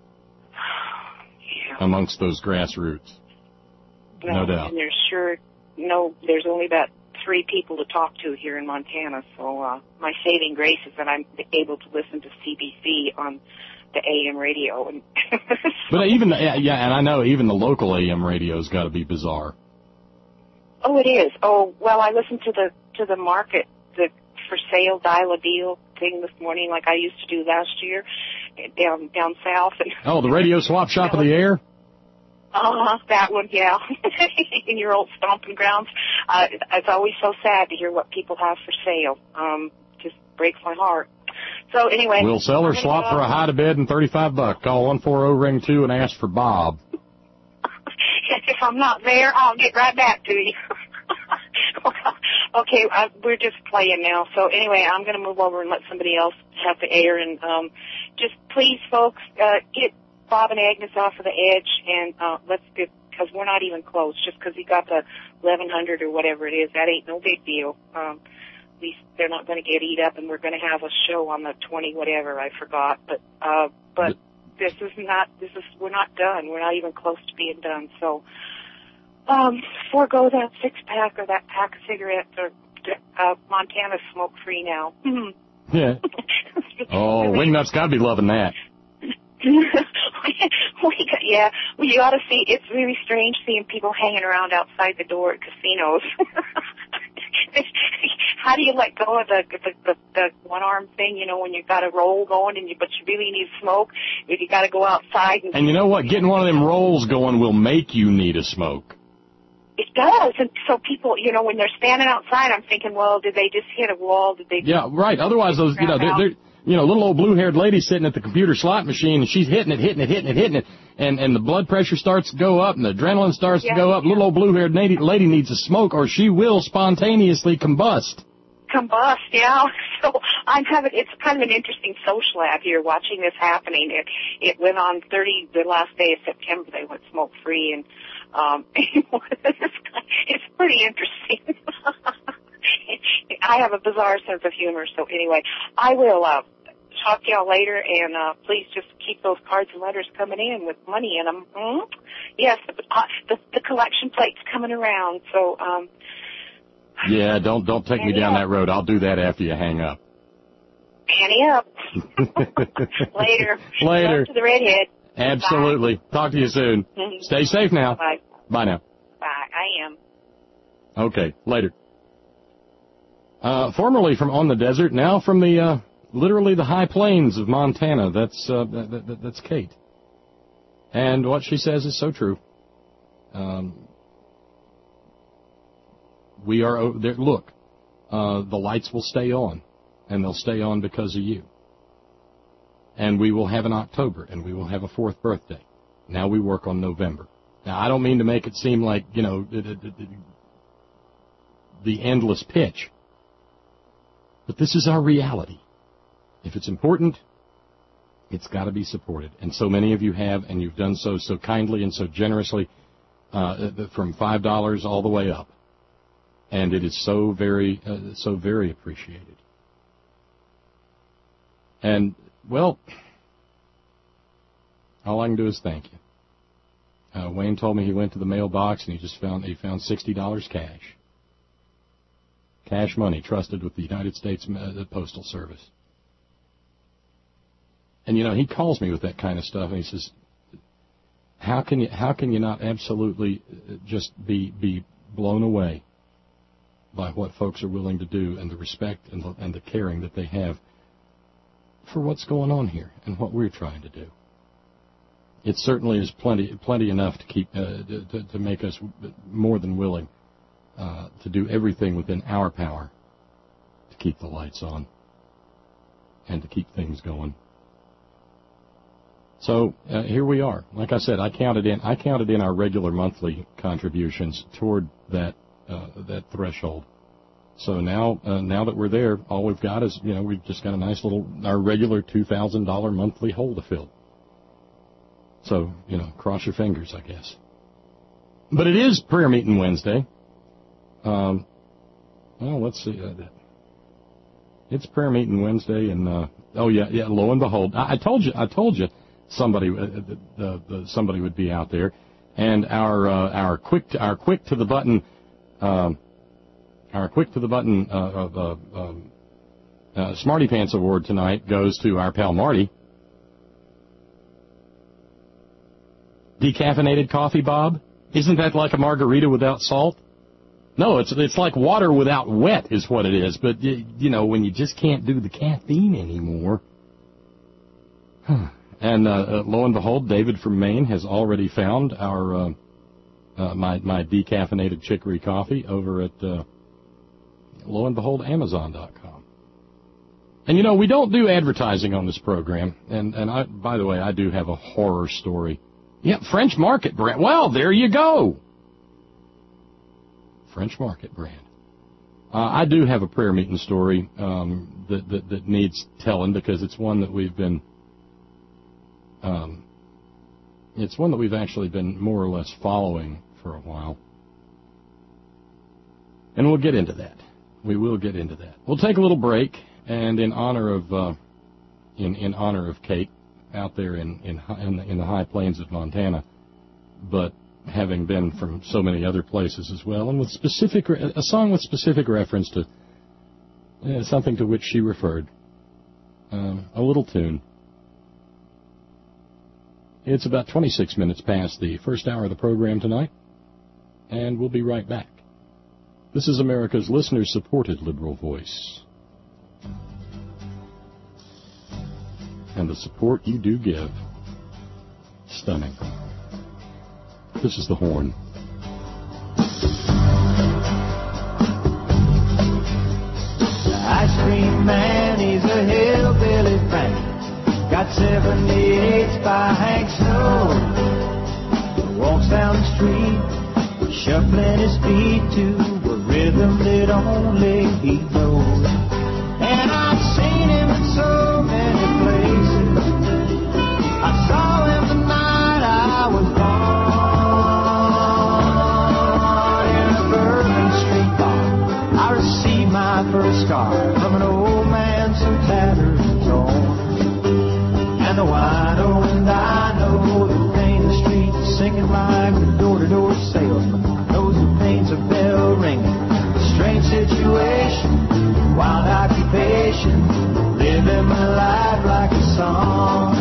B: amongst those grassroots. No doubt.
F: And there's only about 3 people to talk to here in Montana. So my saving grace is that I'm able to listen to CBC on the AM radio. And
B: but even and I know even the local AM radio's got to be bizarre.
F: Oh, it is. Oh, well, I listened to the market, the for sale dial a deal thing this morning, like I used to do last year down south.
B: Oh, the radio swap shop of the air.
F: That one, yeah. In your old stomping grounds. It's always so sad to hear what people have for sale. Just breaks my heart. So anyway,
B: we'll sell or swap for a high to bid and $35. Call 140-ring-2 and ask for Bob.
F: If I'm not there, I'll get right back to you. Okay, we're just playing now. So anyway, I'm going to move over and let somebody else have the air. And just please, folks, get Bob and Agnes off of the edge, and let's get, because we're not even close. Just because he got the 1100 or whatever it is, that ain't no big deal. At least they're not going to get eat up, and we're going to have a show on the 20 whatever, I forgot. But we're not done. We're not even close to being done. So forego that 6-pack or that pack of cigarettes, or Montana's smoke-free now.
B: Yeah. Oh, Wingnuts got to be loving that.
F: Yeah, well, you ought to see, it's really strange seeing people hanging around outside the door at casinos. How do you let go of the one-arm thing, you know, when you've got a roll going, but you really need smoke? If you got to go outside. And you
B: know what? Getting one of them rolls going will make you need a smoke.
F: It does. And so people, you know, when they're standing outside, I'm thinking, well, did they just hit a wall? Did they?
B: Yeah, right. Otherwise, those, you know, they're little old blue-haired lady sitting at the computer slot machine, and she's hitting it, and the blood pressure starts to go up, and the adrenaline starts to go up. Little old blue-haired lady needs a smoke, or she will spontaneously combust.
F: Yeah. So it's kind of an interesting social app here, watching this happening. It went on the last day of September, they went smoke-free, and it's pretty interesting. I have a bizarre sense of humor, so anyway, I will talk to y'all later, and please just keep those cards and letters coming in with money in them. Yes, the collection plate's coming around, so
B: yeah, don't take me down that road. I'll do that after you hang up.
F: Ante up. Later. Love to the redhead.
B: Absolutely. Bye. Talk to you soon. Stay safe now.
F: Bye.
B: Bye now.
F: Bye. I am.
B: Okay, later. Formerly from on the desert, now from the literally the high plains of Montana. That's Kate, and what she says is so true. We are there. Look, the lights will stay on, and they'll stay on because of you. And we will have an October, and we will have a 4th birthday. Now we work on November. Now I don't mean to make it seem like, you know, the endless pitch. But this is our reality. If it's important, it's got to be supported. And so many of you have, and you've done so kindly and so generously, from $5 all the way up. And it is so very appreciated. And, well, all I can do is thank you. Wayne told me he went to the mailbox and he found $60 cash. Cash money trusted with the United States Postal Service. And, you know, he calls me with that kind of stuff, and he says, how can you not absolutely just be blown away by what folks are willing to do, and the respect and the caring that they have for what's going on here and what we're trying to do. It certainly is plenty enough to keep to make us more than willing to do everything within our power to keep the lights on and to keep things going. So here we are. Like I said, I counted in our regular monthly contributions toward that threshold. So now that we're there, all we've got is, we've just got a nice our regular $2,000 monthly hole to fill. So, cross your fingers, I guess. But it is prayer meeting Wednesday. Well, let's see. It's prayer meeting Wednesday, and lo and behold, I told you somebody would be out there, and our quick to the button Smarty Pants Award tonight goes to our pal Marty. Decaffeinated coffee, Bob? Isn't that like a margarita without salt? No, it's like water without wet is what it is. But, when you just can't do the caffeine anymore. And lo and behold, David from Maine has already found our my decaffeinated chicory coffee over at, lo and behold, Amazon.com. And, we don't do advertising on this program. And by the way, I do have a horror story. Yeah, French Market brand. Well, there you go. French Market brand. I do have a prayer meeting story that needs telling because it's one that we've been. It's one that we've actually been more or less following for a while, and we'll get into that. We will get into that. We'll take a little break, and in honor of Kate out there in the high plains of Montana, but having been from so many other places as well, and with a song with specific reference to something to which she referred, a little tune. It's about 26 minutes past the first hour of the program tonight, and we'll be right back. This is America's listener-supported liberal voice. And the support you do give, stunning. This is the Horn.
D: The ice cream man, he's a hillbilly Frank. Got 78s by Hank Snow. Walks down the street, shuffling his feet to a rhythm that only he knows. And I've seen him in so many places. I saw him the night I was born in a Bourbon Street bar. I received my first card from an old man so tattered and torn. And the wino and I know the pain the street singing like a door-to-door salesman knows the pain's a bell ringing. Strange situation, wild occupation, living my life like a song.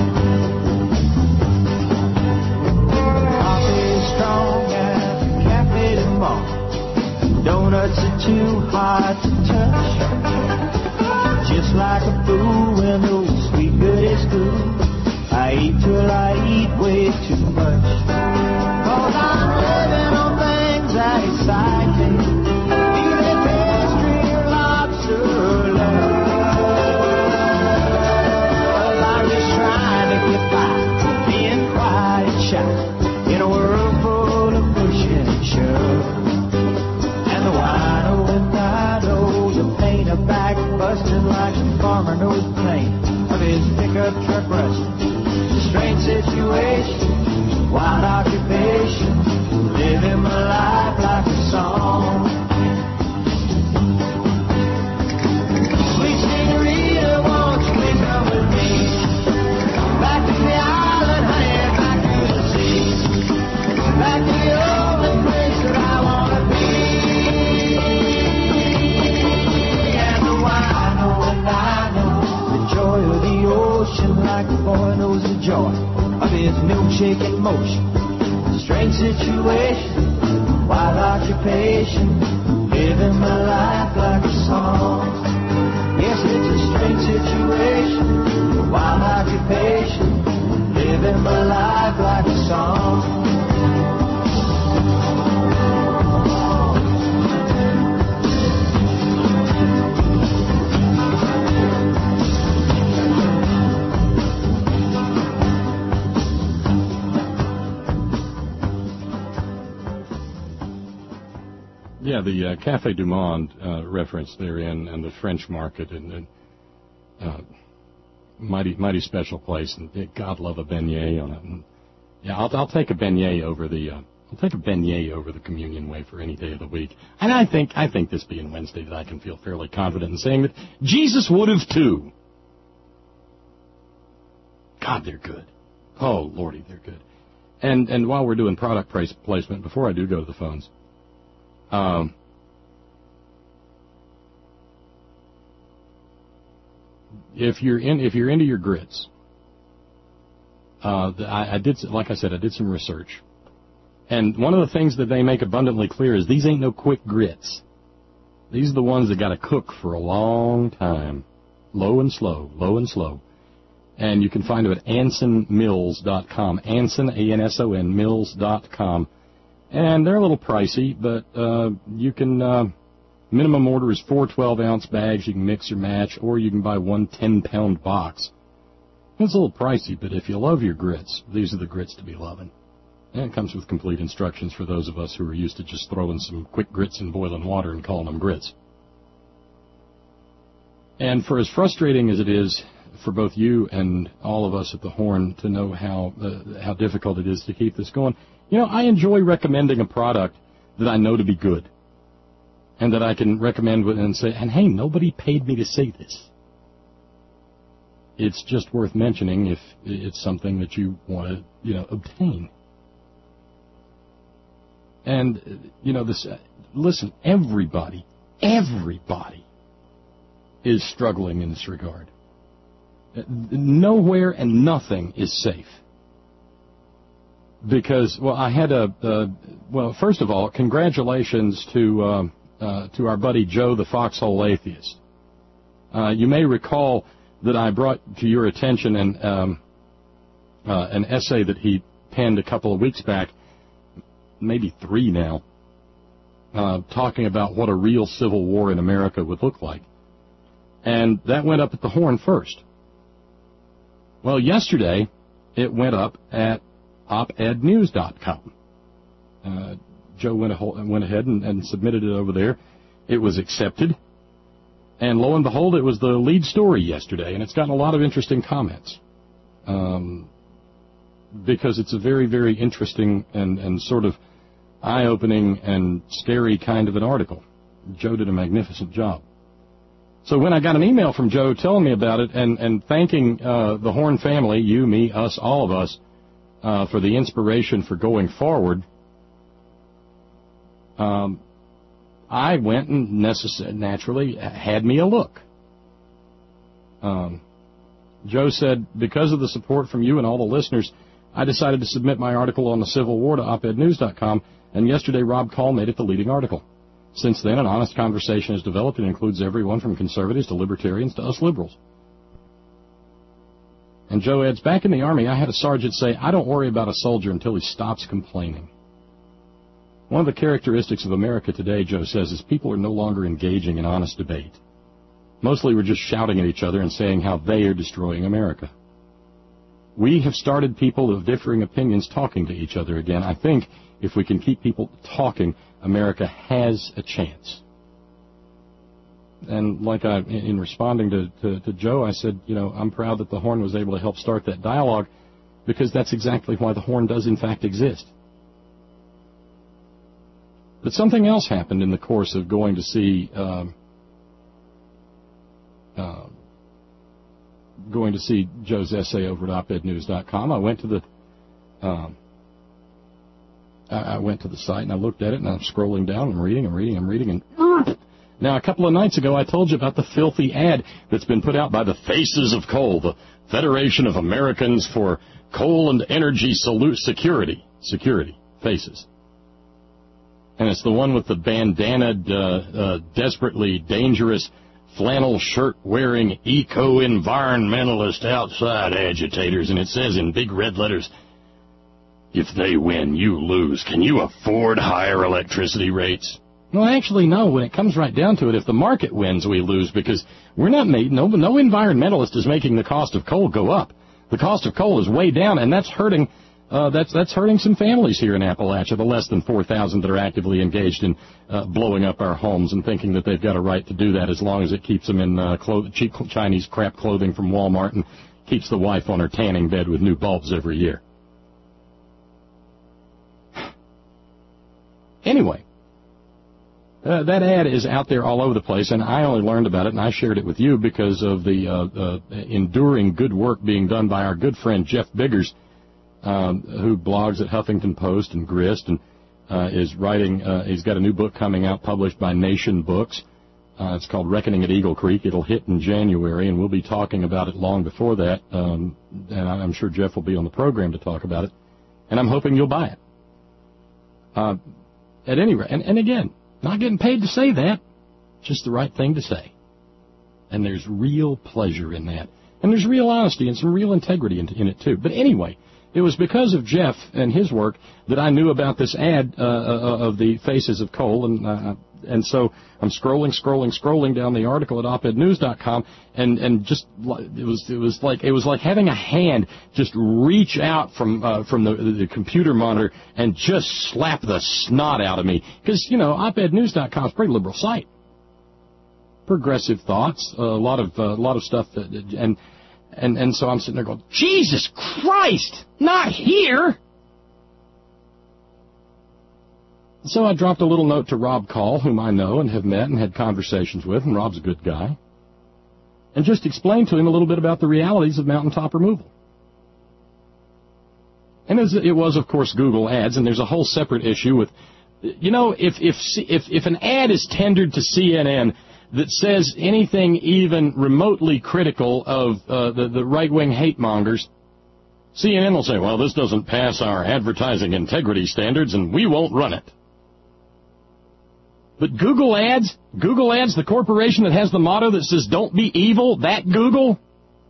D: Coffee is strong and caffeinated malt. Donuts are too hard to touch. Just like a fool when those sweet goodies go. I eat till I eat way too much. 'Cause I'm living on things that excite me. Either pastry or lobster love. I'm just trying to get by, being quiet and shy in a world full of push and shove. And the wino and I know the pain of back busting like a farmer knows the pain of his pickup truck rusting. Strange situation, wild occupation, living my life like a song. Sweet senorita, won't you please come with me? Back to the island, honey, back to the sea. Back to the only place that I want to be. And the wino and I know the joy of the ocean like a boy knows the joy of his milkshake in motion. Strange situation, wild occupation, living my life like a song. Yes, it's a strange situation, wild occupation, living my life like a song.
B: the Café du Monde reference therein, and the French Market, and mighty special place, and God love a beignet on it. And, yeah, I'll take a beignet over the communion wafer any day of the week. And I think this being Wednesday that I can feel fairly confident in saying that Jesus would have too. God, they're good. Oh, Lordy, they're good. And while we're doing product placement, before I do go to the phones, if you're into your grits, I did some research, and one of the things that they make abundantly clear is these ain't no quick grits. These are the ones that got to cook for a long time, low and slow. And you can find them at AnsonMills.com, Anson, A-N-S-O-N, Mills.com. And they're a little pricey, but you can, minimum order is 4 12-ounce bags. You can mix or match, or you can buy 1 10-pound box. It's a little pricey, but if you love your grits, these are the grits to be loving. And it comes with complete instructions for those of us who are used to just throwing some quick grits in boiling water and calling them grits. And for as frustrating as it is for both you and all of us at the Horn to know how difficult it is to keep this going, I enjoy recommending a product that I know to be good, and that I can recommend and say, and hey, nobody paid me to say this. It's just worth mentioning if it's something that you want to, obtain. And, listen, everybody is struggling in this regard. Nowhere and nothing is safe. Because, I had first of all, congratulations to our buddy Joe the Foxhole Atheist. You may recall that I brought to your attention an essay that he penned a couple of weeks back, maybe 3 now, talking about what a real civil war in America would look like. And that went up at the Horn first. Well, yesterday, it went up at opednews.com. Joe went ahead and submitted it over there. It was accepted. And lo and behold, it was the lead story yesterday, and it's gotten a lot of interesting comments. Because it's a very, very interesting and sort of eye-opening and scary kind of an article. Joe did a magnificent job. So when I got an email from Joe telling me about it and thanking the Horn family, you, me, us, all of us, for the inspiration for going forward, I went and naturally had me a look. Joe said, because of the support from you and all the listeners, I decided to submit my article on the Civil War to opednews.com, and yesterday Rob Call made it the leading article. Since then, an honest conversation has developed and includes everyone from conservatives to libertarians to us liberals. And Joe adds, back in the Army, I had a sergeant say, I don't worry about a soldier until he stops complaining. One of the characteristics of America today, Joe says, is people are no longer engaging in honest debate. Mostly we're just shouting at each other and saying how they are destroying America. We have started people of differing opinions talking to each other again. I think if we can keep people talking, America has a chance. And in responding to Joe, I said, I'm proud that the Horn was able to help start that dialogue, because that's exactly why the Horn does in fact exist. But something else happened in the course of going to see Joe's essay over at opednews.com. I went to the site and I looked at it, and I'm scrolling down. I'm reading, and now a couple of nights ago I told you about the filthy ad that's been put out by the Faces of Coal, the Federation of Americans for Coal and Energy Security, Faces. And it's the one with the bandana, desperately dangerous flannel shirt-wearing eco-environmentalist outside agitators. And it says in big red letters, if they win, you lose. Can you afford higher electricity rates? Well, actually, no. When it comes right down to it, if the market wins, we lose, because we're not made. No environmentalist is making the cost of coal go up. The cost of coal is way down, and that's hurting that's hurting some families here in Appalachia, the less than 4,000 that are actively engaged in blowing up our homes and thinking that they've got a right to do that as long as it keeps them in cheap Chinese crap clothing from Walmart and keeps the wife on her tanning bed with new bulbs every year. Anyway, that ad is out there all over the place, and I only learned about it, and I shared it with you because of the enduring good work being done by our good friend Jeff Biggers, who blogs at Huffington Post and Grist, and is writing, he's got a new book coming out published by Nation Books. It's called Reckoning at Eagle Creek. It'll hit in January, and we'll be talking about it long before that, and I'm sure Jeff will be on the program to talk about it, and I'm hoping you'll buy it. At any rate, and again, not getting paid to say that, just the right thing to say. And there's real pleasure in that. And there's real honesty and some real integrity in it, too. But anyway, it was because of Jeff and his work that I knew about this ad of the Faces of Coal, and so I'm scrolling down the article at opednews.com, and just it was like having a hand just reach out from the computer monitor and just slap the snot out of me, because opednews.com is a pretty liberal site, progressive thoughts, a lot of stuff and so I'm sitting there going, Jesus Christ, not here. So I dropped a little note to Rob Call, whom I know and have met and had conversations with, and Rob's a good guy, and just explained to him a little bit about the realities of mountaintop removal. And it was, of course, Google Ads, and there's a whole separate issue with, if an ad is tendered to CNN that says anything even remotely critical of the right-wing hate mongers, CNN will say, well, this doesn't pass our advertising integrity standards, and we won't run it. But Google Ads, the corporation that has the motto that says, don't be evil, that Google?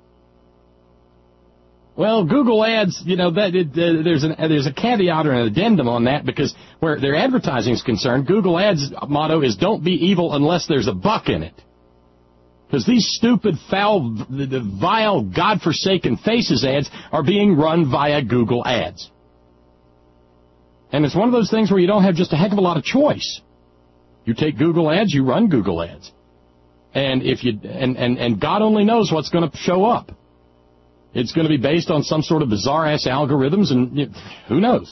B: Well, Google Ads, there's a caveat or an addendum on that, because where their advertising is concerned, Google Ads' motto is don't be evil unless there's a buck in it. Because these stupid, foul, vile, godforsaken Faces ads are being run via Google Ads. And it's one of those things where you don't have just a heck of a lot of choice. You take Google Ads, you run Google Ads. And if you and God only knows what's going to show up. It's going to be based on some sort of bizarre-ass algorithms, and who knows?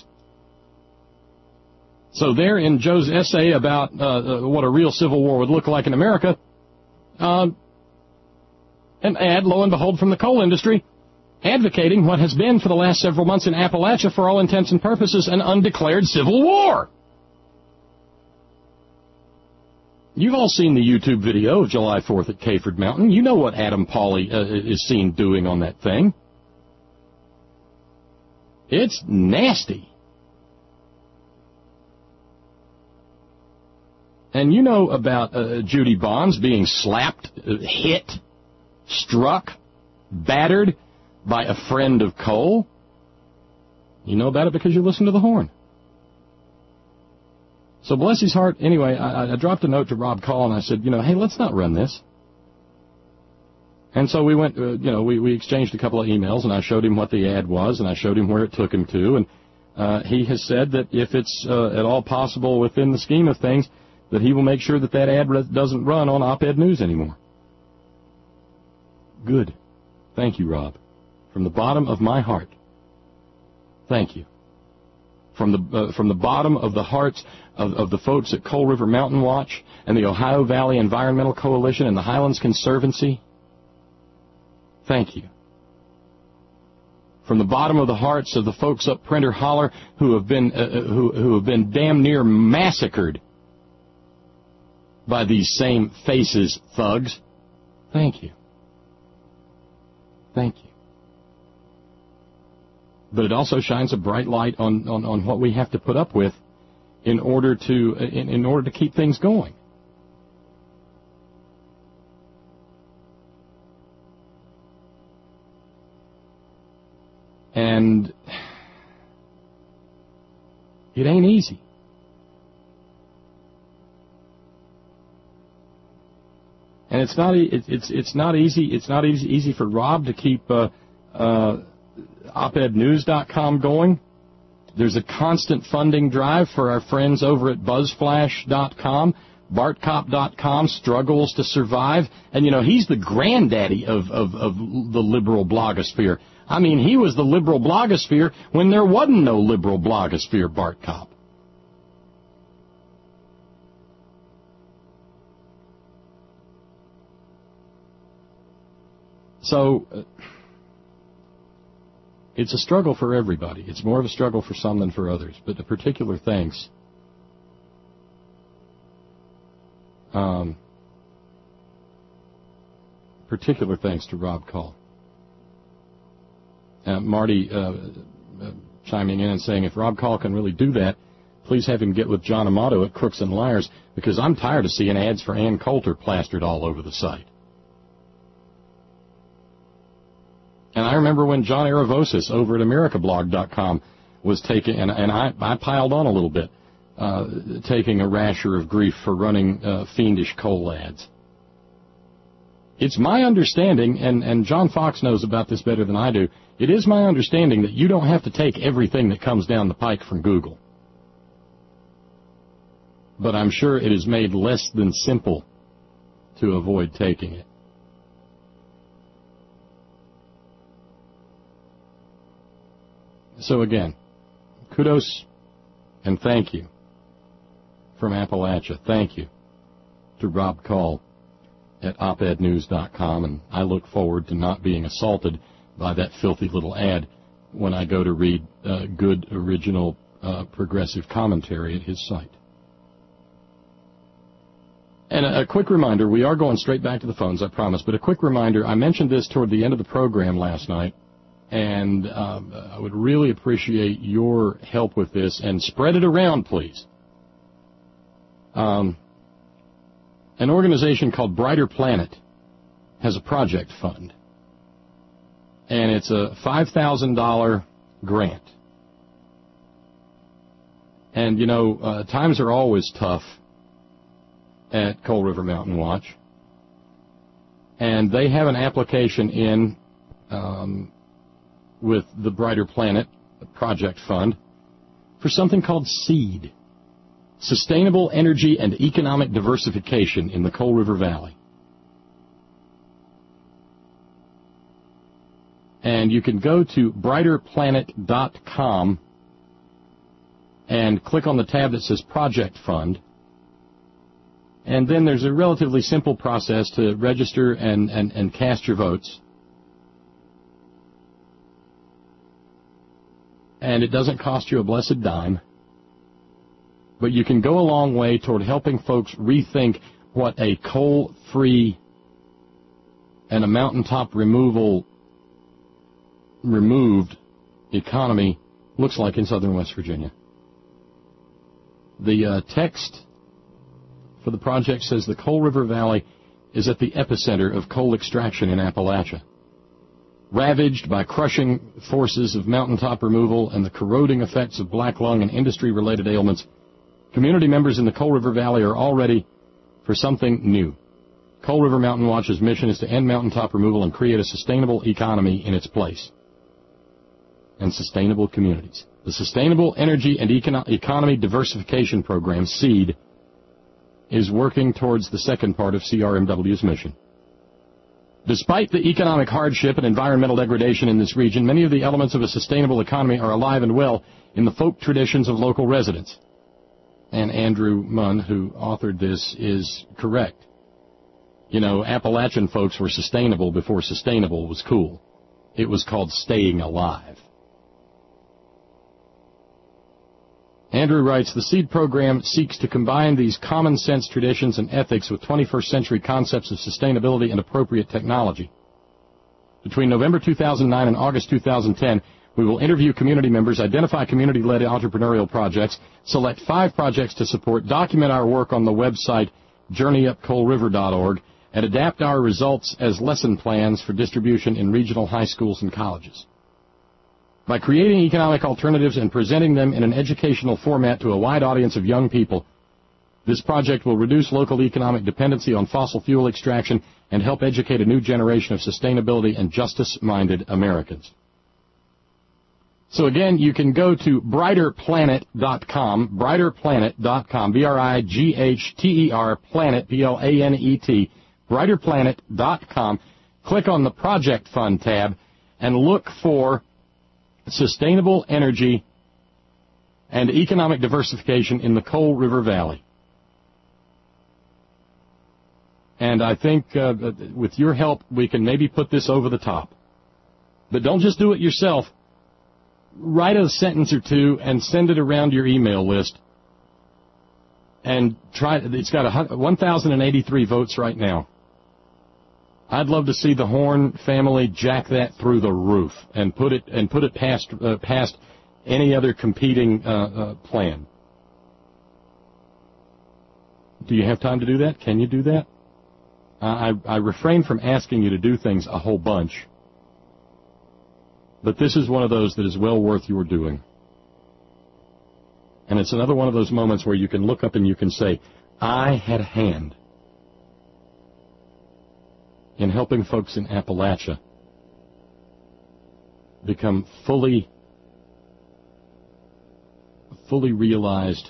B: So there in Joe's essay about what a real civil war would look like in America, an ad, lo and behold, from the coal industry, advocating what has been for the last several months in Appalachia, for all intents and purposes, an undeclared civil war. You've all seen the YouTube video of July 4th at Cayford Mountain. You know what Adam Pauley is seen doing on that thing. It's nasty. And you know about Judy Bonds being slapped, hit, struck, battered by a friend of coal. You know about it because you listen to the horn. So bless his heart, anyway, I dropped a note to Rob Call, and I said, hey, let's not run this. And so we went, we exchanged a couple of emails, and I showed him what the ad was, and I showed him where it took him to, and he has said that if it's at all possible within the scheme of things, that he will make sure that ad doesn't run on Op-Ed News anymore. Good. Thank you, Rob. From the bottom of my heart. Thank you. From the bottom of the hearts of the folks at Coal River Mountain Watch and the Ohio Valley Environmental Coalition and the Highlands Conservancy, thank you. From the bottom of the hearts of the folks up Printer Holler who have been damn near massacred by these same Faces thugs, thank you. Thank you. But it also shines a bright light on what we have to put up with in order to keep things going. And it ain't easy. And it's not easy. It's not easy for Rob to keep OpEdNews.com going There's a constant funding drive for our friends over at BuzzFlash.com. BartCop.com struggles to survive. And, he's the granddaddy of the liberal blogosphere. I mean, he was the liberal blogosphere when there wasn't no liberal blogosphere, Bart Kopp. So, it's a struggle for everybody. It's more of a struggle for some than for others. But the particular thanks to Rob Call. Marty chiming in and saying, if Rob Call can really do that, please have him get with John Amato at Crooks and Liars, because I'm tired of seeing ads for Ann Coulter plastered all over the site. And I remember when John Aravosis over at AmericaBlog.com was taking, and I piled on a little bit, taking a rasher of grief for running fiendish coal ads. It's my understanding, and John Fox knows about this better than I do, it is my understanding that you don't have to take everything that comes down the pike from Google. But I'm sure it is made less than simple to avoid taking it. So again, kudos and thank you from Appalachia. Thank you to Rob Call at opednews.com, and I look forward to not being assaulted by that filthy little ad when I go to read good original progressive commentary at his site. And a quick reminder, we are going straight back to the phones, I promise, but a quick reminder, I mentioned this toward the end of the program last night, and I would really appreciate your help with this, and spread it around, please. An organization called Brighter Planet has a project fund, and it's a $5,000 grant. And, times are always tough at Coal River Mountain Watch, and they have an application in with the Brighter Planet Project Fund for something called SEED, Sustainable Energy and Economic Diversification in the Coal River Valley. And you can go to brighterplanet.com and click on the tab that says Project Fund. And then there's a relatively simple process to register and cast your votes. And it doesn't cost you a blessed dime. But you can go a long way toward helping folks rethink what a coal-free and a mountaintop removed economy looks like in southern West Virginia. The text for the project says the Coal River Valley is at the epicenter of coal extraction in Appalachia. Ravaged by crushing forces of mountaintop removal and the corroding effects of black lung and industry-related ailments, community members in the Coal River Valley are all ready for something new. Coal River Mountain Watch's mission is to end mountaintop removal and create a sustainable economy in its place. And sustainable communities. The Sustainable Energy and Economy Diversification Program, SEED, is working towards the second part of CRMW's mission. Despite the economic hardship and environmental degradation in this region, many of the elements of a sustainable economy are alive and well in the folk traditions of local residents. And Andrew Munn, who authored this, is correct. Appalachian folks were sustainable before sustainable was cool. It was called staying alive. Andrew writes, the SEED program seeks to combine these common sense traditions and ethics with 21st century concepts of sustainability and appropriate technology. Between November 2009 and August 2010, we will interview community members, identify community-led entrepreneurial projects, select 5 projects to support, document our work on the website journeyupcoalriver.org, and adapt our results as lesson plans for distribution in regional high schools and colleges. By creating economic alternatives and presenting them in an educational format to a wide audience of young people, this project will reduce local economic dependency on fossil fuel extraction and help educate a new generation of sustainability and justice-minded Americans. So again, you can go to brighterplanet.com, brighterplanet.com, B-R-I-G-H-T-E-R, planet, P-L-A-N-E-T, brighterplanet.com. Click on the Project Fund tab and look for sustainable energy and economic diversification in the Coal River Valley. And I think with your help, we can maybe put this over the top. But don't just do it yourself. Write a sentence or two and send it around your email list. And try. It's got 1,083 votes right now. I'd love to see the Horn family jack that through the roof and put it past any other competing plan. Do you have time to do that? Can you do that? I refrain from asking you to do things a whole bunch. But this is one of those that is well worth your doing. And it's another one of those moments where you can look up and you can say, I had a hand in helping folks in Appalachia become fully realized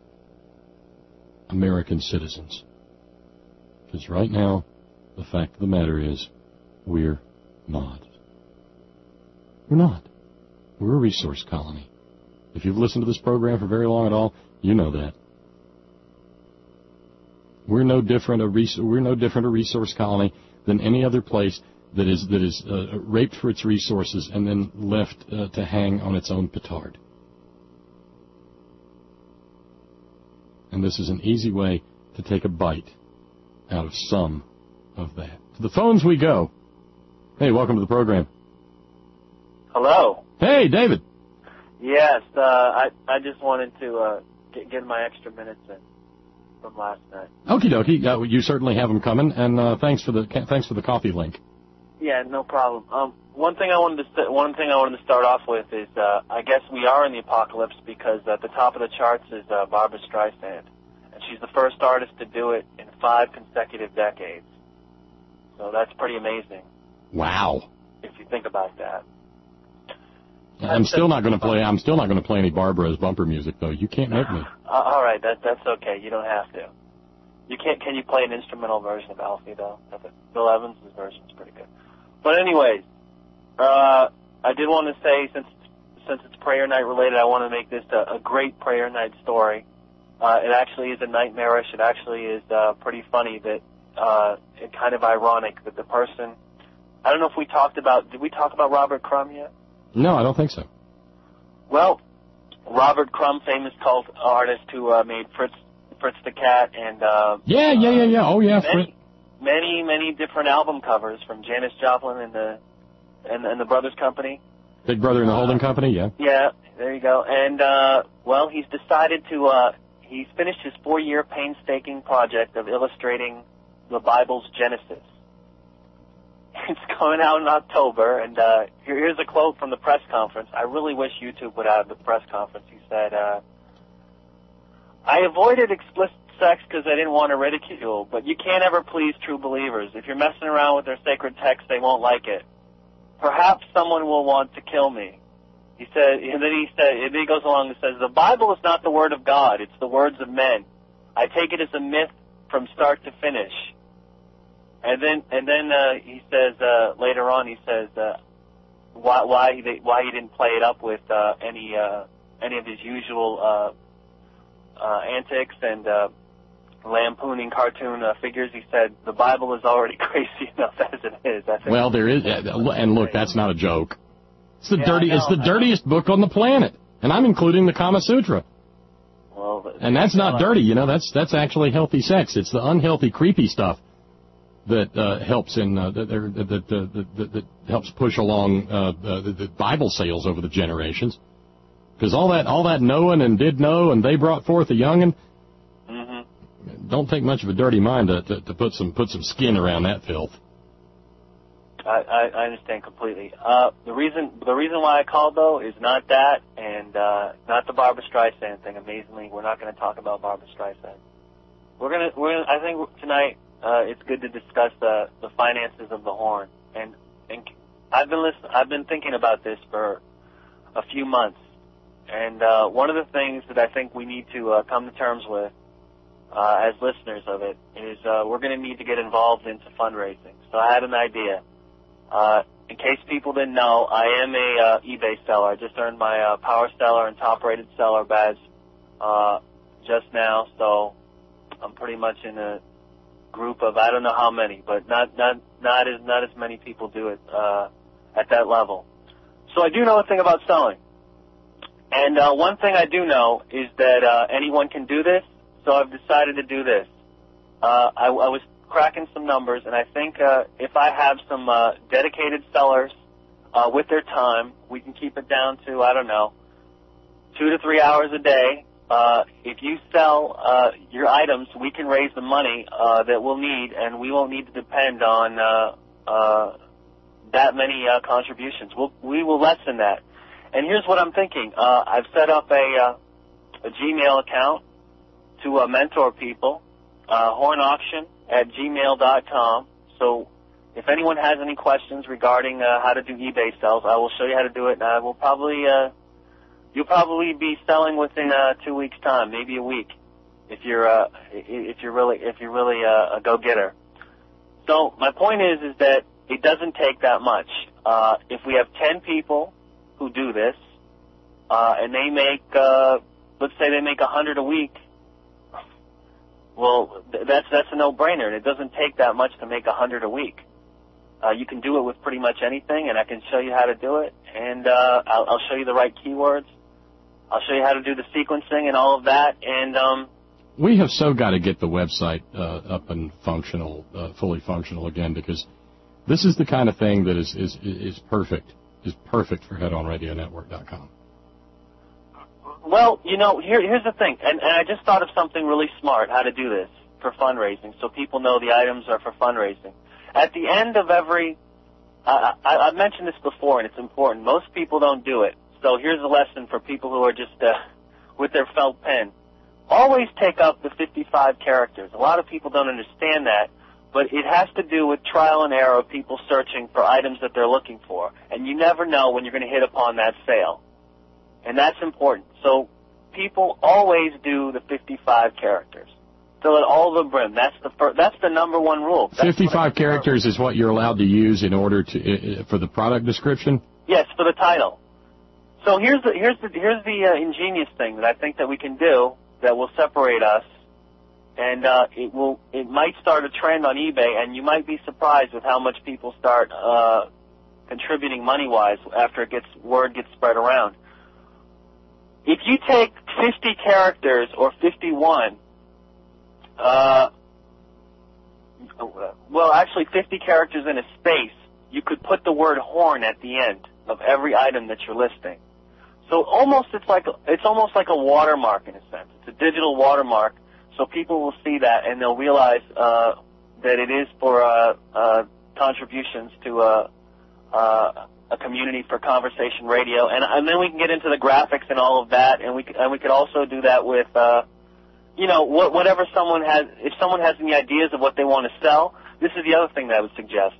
B: American citizens. Because right now, the fact of the matter is, we're not. We're not. We're a resource colony. If you've listened to this program for very long at all, you know that. We're no different a resource colony than any other place that is raped for its resources and then left to hang on its own petard. And this is an easy way to take a bite out of some of that. To the phones we go. Hey, welcome to the program.
G: Hello.
B: Hey, David.
G: Yes, I just wanted to get my extra minutes in from last night.
B: Okie dokie. You certainly have them coming, and thanks for the coffee link.
G: Yeah, no problem. One thing I wanted to start off with is I guess we are in the apocalypse because at the top of the charts is Barbra Streisand, and she's the first artist to do it in 5 consecutive decades. So that's pretty amazing.
B: Wow.
G: If you think about that.
B: I'm still not going to play any Barbara as bumper music, though. You can't make me.
G: All right, that's okay. You don't have to. You can't. Can you play an instrumental version of Alfie though? Bill Evans' version is pretty good. But anyways, I did want to say since it's prayer night related, I want to make this a great prayer night story. It actually is a nightmarish. It actually is pretty funny that it's kind of ironic that the person. I don't know if did we talk about Robert Crumb yet?
B: No, I don't think so.
G: Well, Robert Crumb, famous cult artist who made Fritz the Cat and
B: yeah. Oh yeah,
G: many different album covers from Janis Joplin and the Brothers Company.
B: Big Brother and the Holding Company, yeah.
G: Yeah, there you go. And well, he's decided to he's finished his 4-year painstaking project of illustrating the Bible's Genesis. It's coming out in October, and here's a quote from the press conference. I really wish YouTube would have the press conference. He said, I avoided explicit sex because I didn't want to ridicule, but you can't ever please true believers. If you're messing around with their sacred text, they won't like it. Perhaps someone will want to kill me. He said, and then he goes along and says, the Bible is not the word of God, it's the words of men. I take it as a myth from start to finish. And then he says later on, he says why he didn't play it up with any of his usual antics and lampooning cartoon figures. He said the Bible is already crazy enough as it is.
B: Well, there is, and look, that's not a joke. It's the dirtiest book on the planet, and I'm including the Kama Sutra.
G: Well,
B: and that's not dirty, you know. That's actually healthy sex. It's the unhealthy, creepy stuff that helps that helps push along the Bible sales over the generations. Because all that knowing and did know and they brought forth a young'un. Mm-hmm. Don't take much of a dirty mind to put some skin around that filth.
G: I understand completely. The reason why I called though is not that and not the Barbra Streisand thing. Amazingly, we're not going to talk about Barbra Streisand. I think tonight. It's good to discuss the finances of the Horn, and I've been thinking about this for a few months. And one of the things that I think we need to come to terms with as listeners of it is we're going to need to get involved into fundraising. So I had an idea. In case people didn't know, I am a eBay seller. I just earned my Power Seller and Top Rated Seller badge just now, so I'm pretty much in a group of I don't know how many, but not as many people do it at that level. So I do know a thing about selling, and one thing I do know is that anyone can do this. So I've decided to do this. I was cracking some numbers, and I think if I have some dedicated sellers with their time, we can keep it down to, I don't know, 2 to 3 hours a day. If you sell your items, we can raise the money that we'll need, and we won't need to depend on that many contributions. We will lessen that. And here's what I'm thinking. I've set up a Gmail account to mentor people, hornauction@gmail.com. So if anyone has any questions regarding how to do eBay sales, I will show you how to do it. And I will probably you'll probably be selling within 2 weeks' time, maybe a week, if you're really a go-getter. So my point is that it doesn't take that much. If we have 10 people who do this, and they make let's say they make 100 a week. Well, that's a no-brainer, and it doesn't take that much to make 100 a week. You can do it with pretty much anything, and I can show you how to do it, and I'll show you the right keywords. I'll show you how to do the sequencing and all of that, and
B: we have so got to get the website up and functional, fully functional again, because this is the kind of thing that is perfect for HeadOnRadioNetwork.com.
G: Well, here's the thing, and I just thought of something really smart, how to do this for fundraising, so people know the items are for fundraising. At the end of every, I've mentioned this before, and it's important. Most people don't do it, so here's a lesson for people who are just with their felt pen. Always take up the 55 characters. A lot of people don't understand that, but it has to do with trial and error of people searching for items that they're looking for, and you never know when you're going to hit upon that sale. And that's important. So people always do the 55 characters. Fill it all to the brim. That's the number one rule.
B: 55 characters is what you're allowed to use in order to for the product description?
G: Yes, for the title. So here's the ingenious thing that I think that we can do that will separate us, and it might start a trend on eBay, and you might be surprised with how much people start contributing money-wise after word gets spread around. If you take 50 characters or 51, well, actually 50 characters in a space, you could put the word horn at the end of every item that you're listing. So it's almost like a watermark in a sense. It's a digital watermark, so people will see that and they'll realize that it is for contributions to a community for conversation radio, and then we can get into the graphics and all of that, and we could also do that with whatever someone has. If someone has any ideas of what they want to sell, this is the other thing that I would suggest.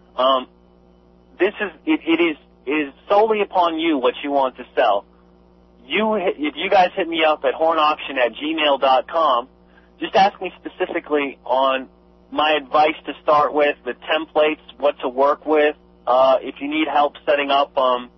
G: It is solely upon you what you want to sell. If you guys hit me up at hornauction@gmail.com, just ask me specifically on my advice to start with, the templates, what to work with. If you need help setting up,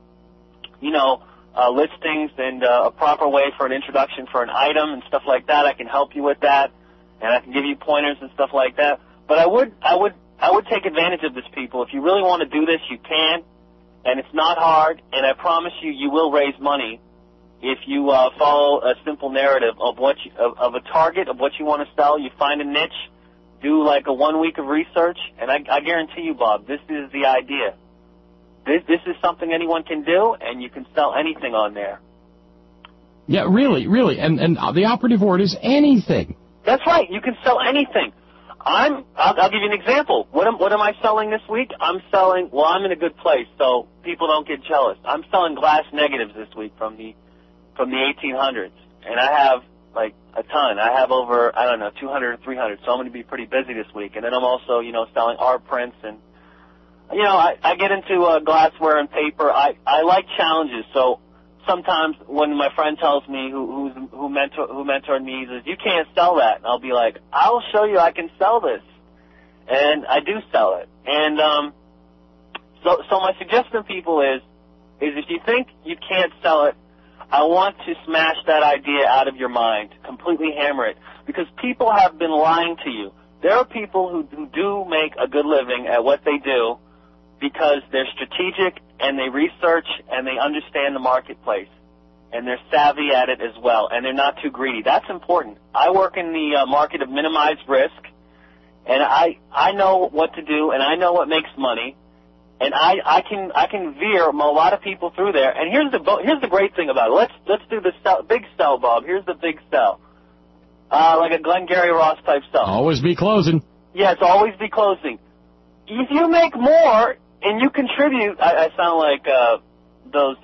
G: listings and a proper way for an introduction for an item and stuff like that, I can help you with that, and I can give you pointers and stuff like that. But I would take advantage of this, people. If you really want to do this, you can, and it's not hard. And I promise you will raise money if you follow a simple narrative of of a target of what you want to sell. You find a niche. Do like a 1 week of research, and I guarantee you, Bob, this is the idea. This is something anyone can do, and you can sell anything on there.
B: Yeah, really, and the operative word is anything.
G: That's right. You can sell anything. I'll give you an example. What am I selling this week? I'm in a good place, so people don't get jealous. I'm selling glass negatives this week from the 1800s, and I have like a ton. I have over 200 or 300, so I'm going to be pretty busy this week. And then I'm also selling art prints, and I get into glassware and paper. I like challenges, so sometimes when my friend tells me who mentored me, he says, you can't sell that. And I'll be like, I'll show you I can sell this. And I do sell it. And so my suggestion to people is if you think you can't sell it, I want to smash that idea out of your mind, completely hammer it, because people have been lying to you. There are people who do make a good living at what they do because they're strategic and they research and they understand the marketplace and they're savvy at it as well, and they're not too greedy. That's important. I work in the market of minimized risk, and I know what to do, and I know what makes money, and I can veer a lot of people through there. And here's the great thing about it. Let's do the big sell, Bob. Here's the big sell, like a Glengarry Ross type sell.
B: Always be closing.
G: Yes, always be closing. If you make more and you contribute, I sound like those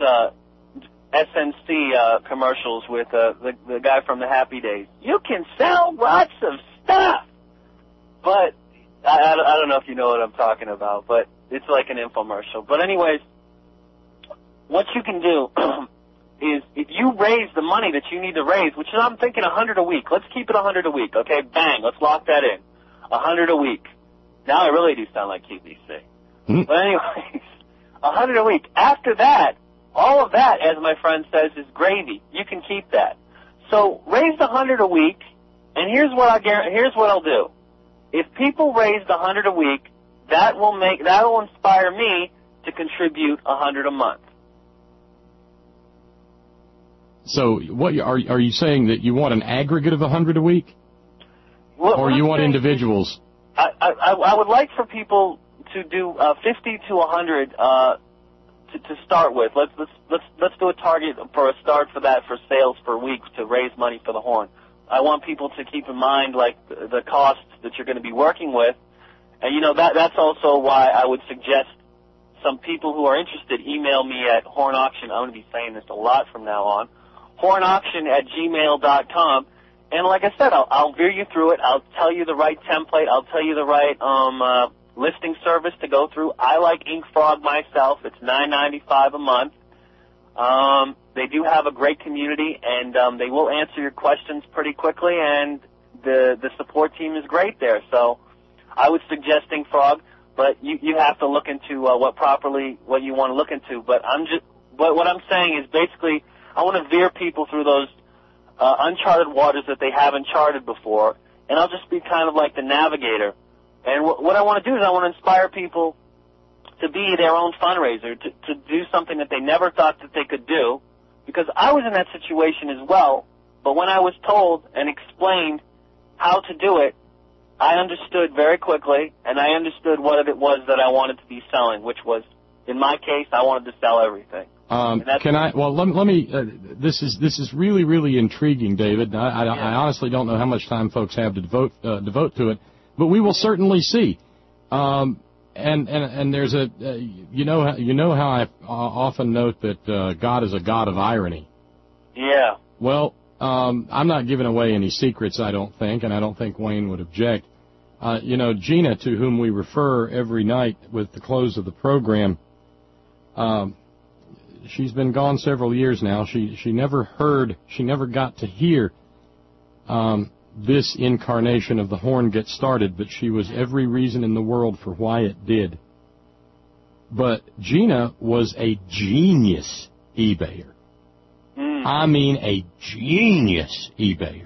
G: SNC commercials with the guy from the Happy Days. You can sell lots of stuff, but I don't know if you know what I'm talking about, but it's like an infomercial. But anyways, what you can do is if you raise the money that you need to raise, which is I'm thinking 100 a week. Let's keep it 100 a week, okay? Bang, let's lock that in. 100 a week. Now I really do sound like QVC. But anyways, 100 a week. After that, all of that, as my friend says, is gravy. You can keep that. So raise the 100 a week, and here's what I'll do. If people raise the 100 a week, that will inspire me to contribute 100 a month.
B: So what are you saying, that you want an aggregate of 100 a week, or you want individuals?
G: I would like for people to do 50 to 100 to start with. Let's do a target for a start for that, for sales per week, to raise money for the Horn. I want people to keep in mind like the costs that you're going to be working with, and that's also why I would suggest some people who are interested email me at Horn Auction. I'm going to be saying this a lot from now on. hornauction@gmail.com. And like I said, I'll veer you through it. I'll tell you the right template. I'll tell you the right listing service to go through. I like InkFrog myself. It's $9.95 a month. They do have a great community, and they will answer your questions pretty quickly, and the support team is great there. So I would suggest InkFrog, but you have to look into what you want to look into. But what I'm saying is basically I want to veer people through those uncharted waters that they haven't charted before, and I'll just be kind of like the navigator. And what I want to do is I want to inspire people to be their own fundraiser, to do something that they never thought that they could do, because I was in that situation as well, but when I was told and explained how to do it, I understood very quickly, and I understood what it was that I wanted to be selling, which was, in my case, I wanted to sell everything.
B: Can I? Well, let me. This is really, really intriguing, David. I honestly don't know how much time folks have to devote to it, but we will certainly see. And there's you know how I often note that God is a God of irony.
G: Yeah.
B: Well, I'm not giving away any secrets, I don't think, and I don't think Wayne would object. Gina, to whom we refer every night with the close of the program, she's been gone several years now. She never got to hear this incarnation of the Horn get started, but she was every reason in the world for why it did. But Gina was a genius eBayer. I mean, a genius eBayer.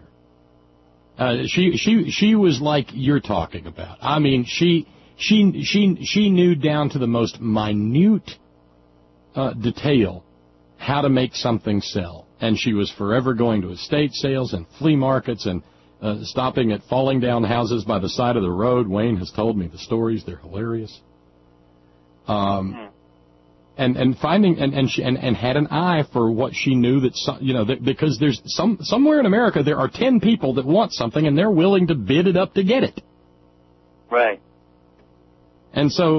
B: She was like you're talking about. I mean, she knew down to the most minute detail how to make something sell, and she was forever going to estate sales and flea markets and stopping at falling down houses by the side of the road. Wayne has told me the stories; they're hilarious. And finding and had an eye for what she knew that because there's somewhere in America there are 10 people that want something and they're willing to bid it up to get it.
G: Right.
B: And so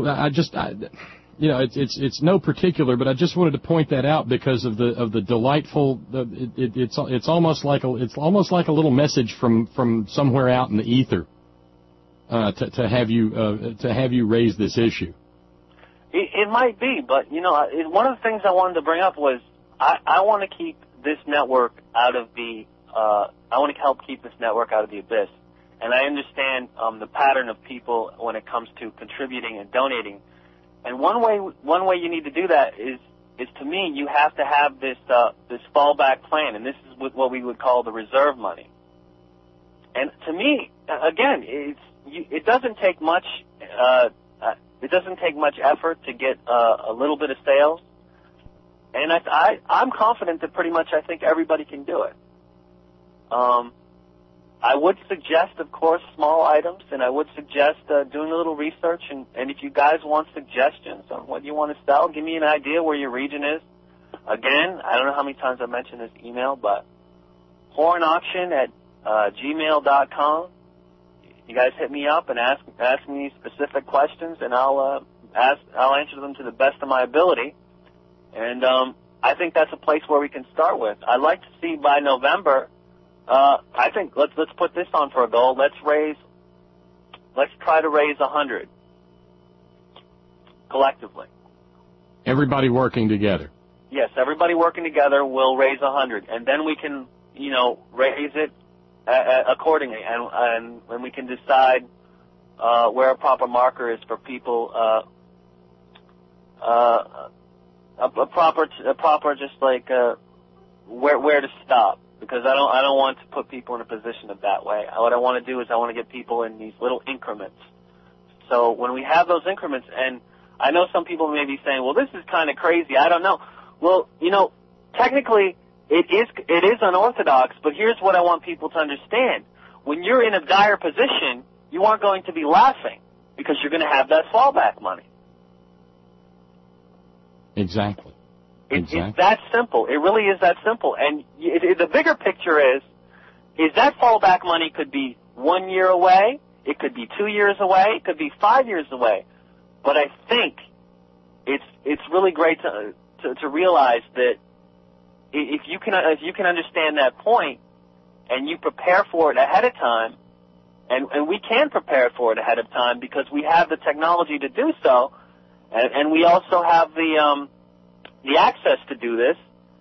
B: it's no particular, but I just wanted to point that out because of the delightful. It's almost like a little message from somewhere out in the ether to have you raise this issue.
G: It might be, but one of the things I wanted to bring up was I want to keep this network out of the, I want to help keep this network out of the abyss. And I understand the pattern of people when it comes to contributing and donating. And one way you need to do that is to me, you have to have this fallback plan, and this is what we would call the reserve money. And to me, again, it doesn't take much. It doesn't take much effort to get a little bit of sales, and I'm confident that pretty much I think everybody can do it. I would suggest, of course, small items, and I would suggest doing a little research. And if you guys want suggestions on what you want to sell, give me an idea where your region is. Again, I don't know how many times I mentioned this email, but hornauction@gmail.com. You guys hit me up and ask me specific questions, and I'll answer them to the best of my ability. And I think that's a place where we can start with. I'd like to see by November. I think let's put this on for a goal. Let's try to raise 100 collectively.
B: Everybody working together.
G: Yes, everybody working together will raise 100, and then we can, raise it accordingly, and when we can decide where a proper marker is for people, a proper just like where to stop. Because I don't want to put people in a position of that way. What I want to do is I want to get people in these little increments. So when we have those increments, and I know some people may be saying, well, this is kind of crazy. I don't know. Well, technically it is unorthodox, but here's what I want people to understand. When you're in a dire position, you aren't going to be laughing because you're going to have that fallback money.
B: Exactly.
G: It's that simple. It really is that simple. And the bigger picture is that fallback money could be 1 year away, it could be 2 years away, it could be 5 years away. But I think it's really great to realize that if you can understand that point and you prepare for it ahead of time, and we can prepare for it ahead of time because we have the technology to do so, and we also have the access to do this,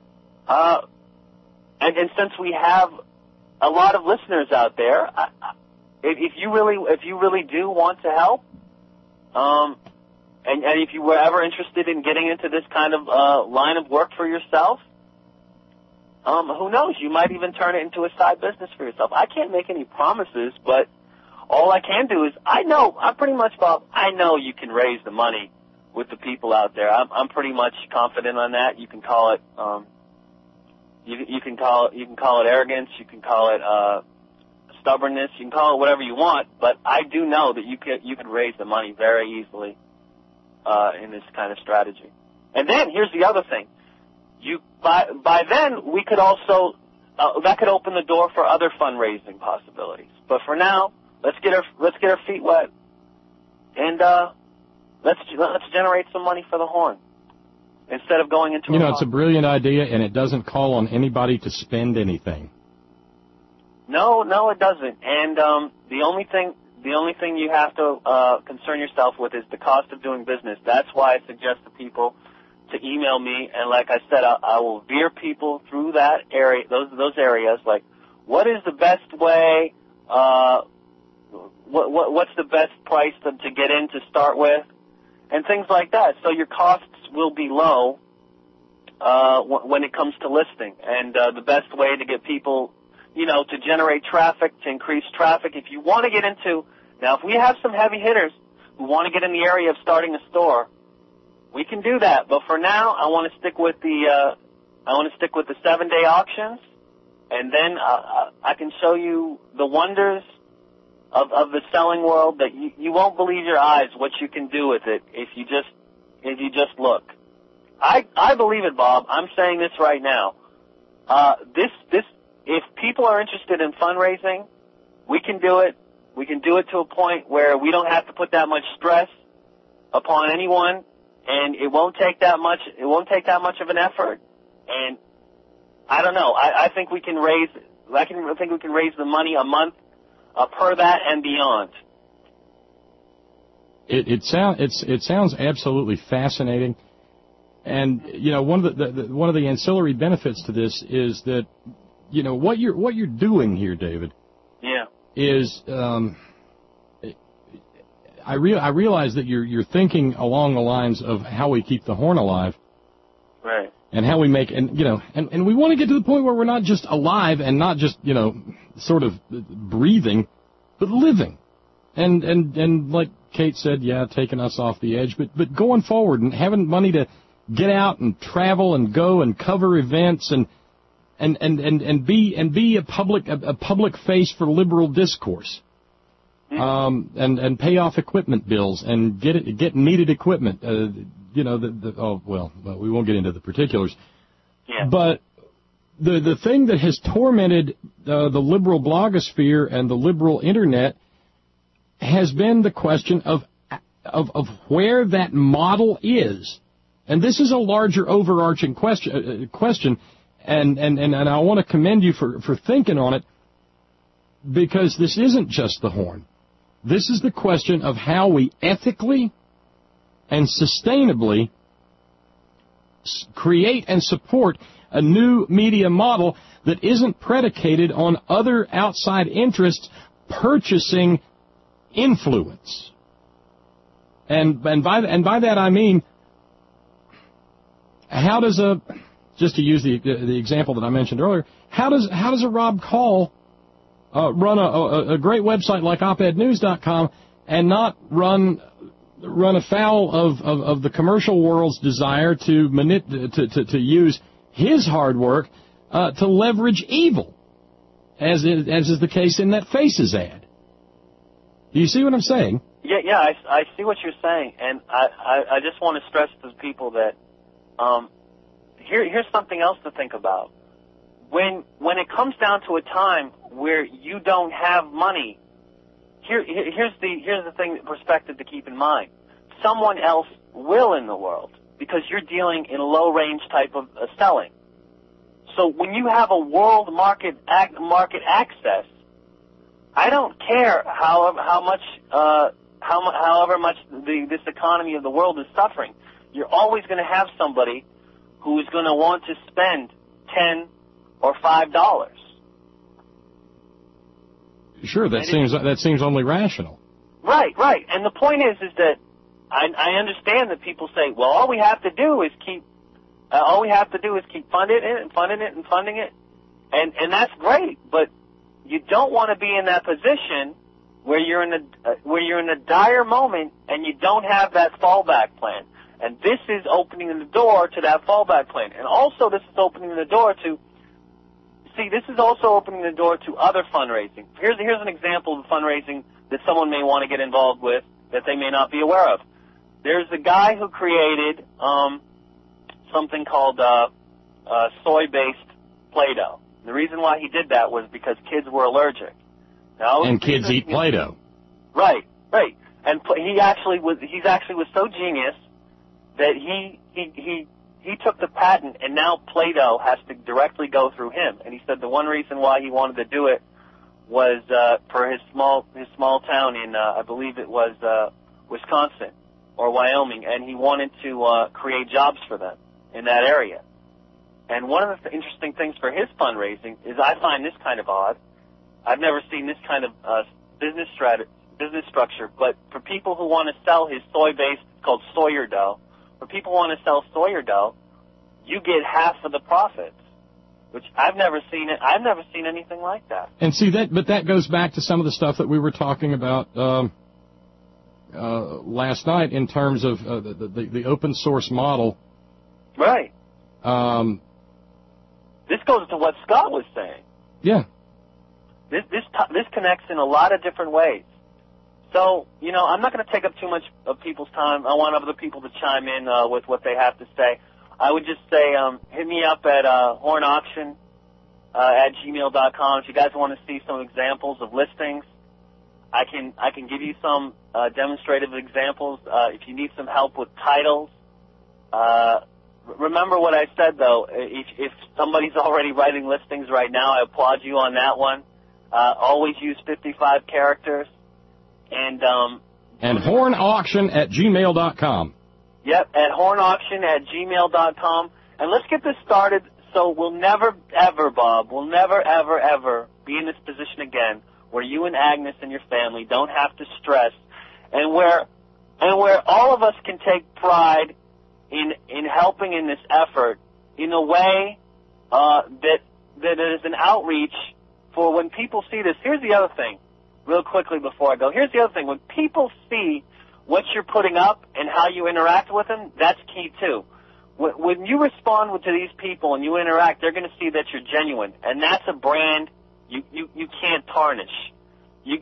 G: and since we have a lot of listeners out there, if you really do want to help, and if you were ever interested in getting into this kind of line of work for yourself, who knows? You might even turn it into a side business for yourself. I can't make any promises, but all I can do is I know you can raise the money with the people out there. I'm pretty much confident on that. You can call it you can call it arrogance, you can call it stubbornness, you can call it whatever you want, but I do know that you can raise the money very easily in this kind of strategy. And then here's the other thing. By then we could also that could open the door for other fundraising possibilities. But for now, let's get our feet wet and Let's generate some money for the Horn instead of going into.
B: It's a brilliant idea, and it doesn't call on anybody to spend anything.
G: No, it doesn't. And the only thing you have to concern yourself with is the cost of doing business. That's why I suggest to people to email me, and like I said, I will veer people through that area, those areas. Like, what is the best way? What's the best price to get in to start with? And things like that. So your costs will be low when it comes to listing. And the best way to get people, to generate traffic, to increase traffic, if you want to get into, now if we have some heavy hitters who want to get in the area of starting a store, we can do that. But for now, I want to stick with the 7-day auctions, and then I can show you the wonders of the selling world that you won't believe your eyes what you can do with it if you just look. I believe it, Bob. I'm saying this right now. If people are interested in fundraising, we can do it. We can do it to a point where we don't have to put that much stress upon anyone, and it won't take that much. It won't take that much of an effort. And I don't know. I think we can raise. I think we can raise the money a month. Per that and beyond.
B: It sounds absolutely fascinating. And one of the ancillary benefits to this is that what you're doing here, David.
G: Yeah.
B: Is I realize that you're thinking along the lines of how we keep the horn alive.
G: Right.
B: And how we make, and we want to get to the point where we're not just alive and not just, sort of breathing, but living. And like Kate said, yeah, taking us off the edge, but going forward and having money to get out and travel and go and cover events and be a public face for liberal discourse. And pay off equipment bills and get needed equipment. We won't get into the particulars.
G: Yeah.
B: But the thing that has tormented the liberal blogosphere and the liberal internet has been the question of where that model is. And this is a larger overarching question, and I want to commend you for thinking on it, because this isn't just the horn. This is the question of how we ethically and sustainably create and support a new media model that isn't predicated on other outside interests purchasing influence. And by that I mean, how does just to use the example that I mentioned earlier, how does a Rob Call run a great website like opednews.com and not run afoul of the commercial world's desire to use his hard work to leverage evil, as is the case in that Faces ad? Do you see what I'm saying?
G: Yeah, I see what you're saying, and I just want to stress to people that here's something else to think about. When it comes down to a time where you don't have money, here's the perspective to keep in mind. Someone else will in the world, because you're dealing in low range type of selling. So when you have a world market access, I don't care however much this economy of the world is suffering. You're always going to have somebody who is going to want to spend $10 or $5.
B: Sure, that seems only rational.
G: Right. And the point is that I understand that people say, well, all we have to do is keep funding it, and that's great. But you don't want to be in that position where you're in a dire moment and you don't have that fallback plan. And this is opening the door to that fallback plan. And also this is opening the door to other fundraising. Here's an example of fundraising that someone may want to get involved with that they may not be aware of. There's a guy who created something called soy-based Play-Doh. The reason why he did that was because kids were allergic. Now,
B: and kids eat Play-Doh.
G: Right. And he's actually was so genius that he took the patent, and now Play-Doh has to directly go through him. And he said the one reason why he wanted to do it was for his small town in I believe it was Wisconsin or Wyoming, and he wanted to create jobs for them in that area. And one of the interesting things for his fundraising is I find this kind of odd. I've never seen this kind of business structure, but for people who want to sell his soy-based, it's called Sawyer dough, for people who want to sell Sawyer dough, you get half of the profits, which I've never seen anything like that.
B: And see but that goes back to some of the stuff that we were talking about last night in terms of the open source model.
G: Right. This goes to what Scott was saying.
B: Yeah.
G: This connects in a lot of different ways. So, I'm not going to take up too much of people's time. I want other people to chime in with what they have to say. I would just say hit me up at hornauction at gmail.com if you guys want to see some examples of listings. I can give you some demonstrative examples if you need some help with titles. Remember what I said, though. If somebody's already writing listings right now, I applaud you on that one. Always use 55 characters. And
B: hornauction at gmail.com.
G: Yep, at hornauction@gmail.com. And let's get this started so we'll never, ever, Bob, we'll never, ever, ever be in this position again where you and Agnes and your family don't have to stress, and where all of us can take pride in helping in this effort in a way that is an outreach for when people see this. Here's the other thing, real quickly before I go. Here's the other thing. When people see what you're putting up and how you interact with them, that's key too. When you respond to these people and you interact, they're going to see that you're genuine, and that's a brand you can't tarnish. You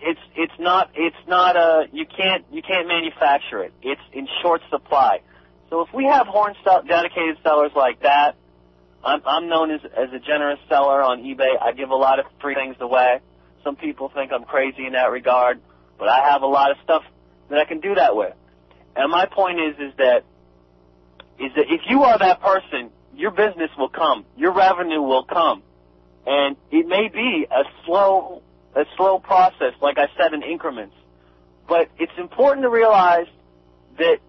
G: can't manufacture it. It's in short supply. So if we have dedicated sellers like that, I'm known as a generous seller on eBay. I give a lot of free things away. Some people think I'm crazy in that regard, but I have a lot of stuff that I can do that with. And my point is that if you are that person, your business will come, your revenue will come, and it may be a slow process, like I said, in increments. But it's important to realize that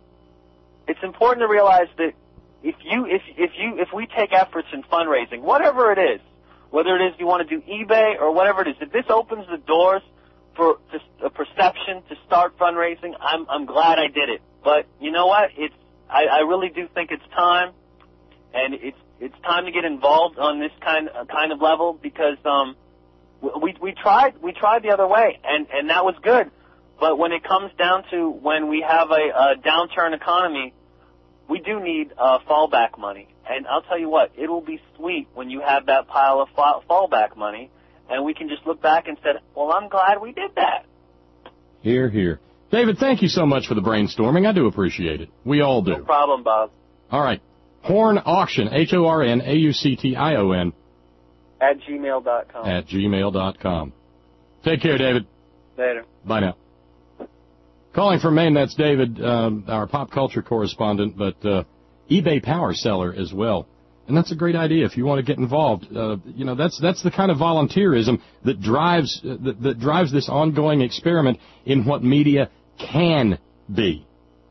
G: if we take efforts in fundraising, whatever it is, whether it is you want to do eBay or whatever it is, if this opens the doors for just a perception to start fundraising, I'm glad I did it. But you know what? I really do think it's time, and it's time to get involved on this kind of level, because we tried the other way, and that was good. But when it comes down to when we have a downturn economy, we do need fallback money. And I'll tell you what, it will be sweet when you have that pile of fallback money, and we can just look back and say, well, I'm glad we did that.
B: Hear, hear. David, thank you so much for the brainstorming. I do appreciate it. We all do.
G: No problem, Bob.
B: All right. Horn Auction, HORNAUCTION.
G: @gmail.com.
B: @gmail.com. Take care, David.
G: Later.
B: Bye now. Calling from Maine, that's David, our pop culture correspondent, but eBay power seller as well. And that's a great idea if you want to get involved. That's the kind of volunteerism that drives this ongoing experiment in what media can be.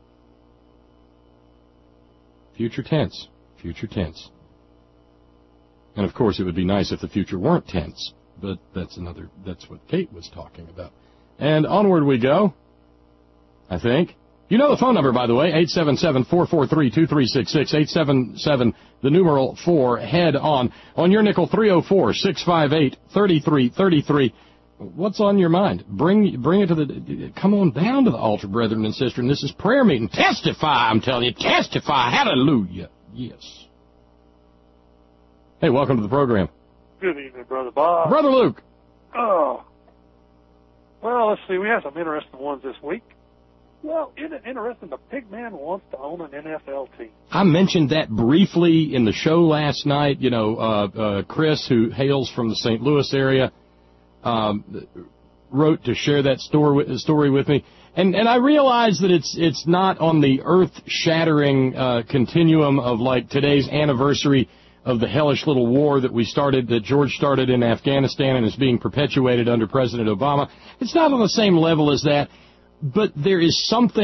B: Future tense. Future tense. And of course it would be nice if the future weren't tense, but that's what Kate was talking about. And onward we go, I think. You know the phone number, by the way, 877-443-2366, 877, the numeral 4, head on. On your nickel, 304-658-3333. What's on your mind? Bring it to come on down to the altar, brethren and sisters. This is prayer meeting. Testify, I'm telling you, testify. Hallelujah. Yes. Hey, welcome to the program.
H: Good evening, Brother Bob.
B: Brother Luke.
H: Oh. Well, let's see. We have some interesting ones this week. Well, isn't it interesting? The Pigman wants to own an NFL team.
B: I mentioned that briefly in the show last night. Chris, who hails from the St. Louis area, wrote to share that story with me. And I realize that it's not on the earth-shattering continuum of like today's anniversary of the hellish little war that George started in Afghanistan and is being perpetuated under President Obama. It's not on the same level as that. But there is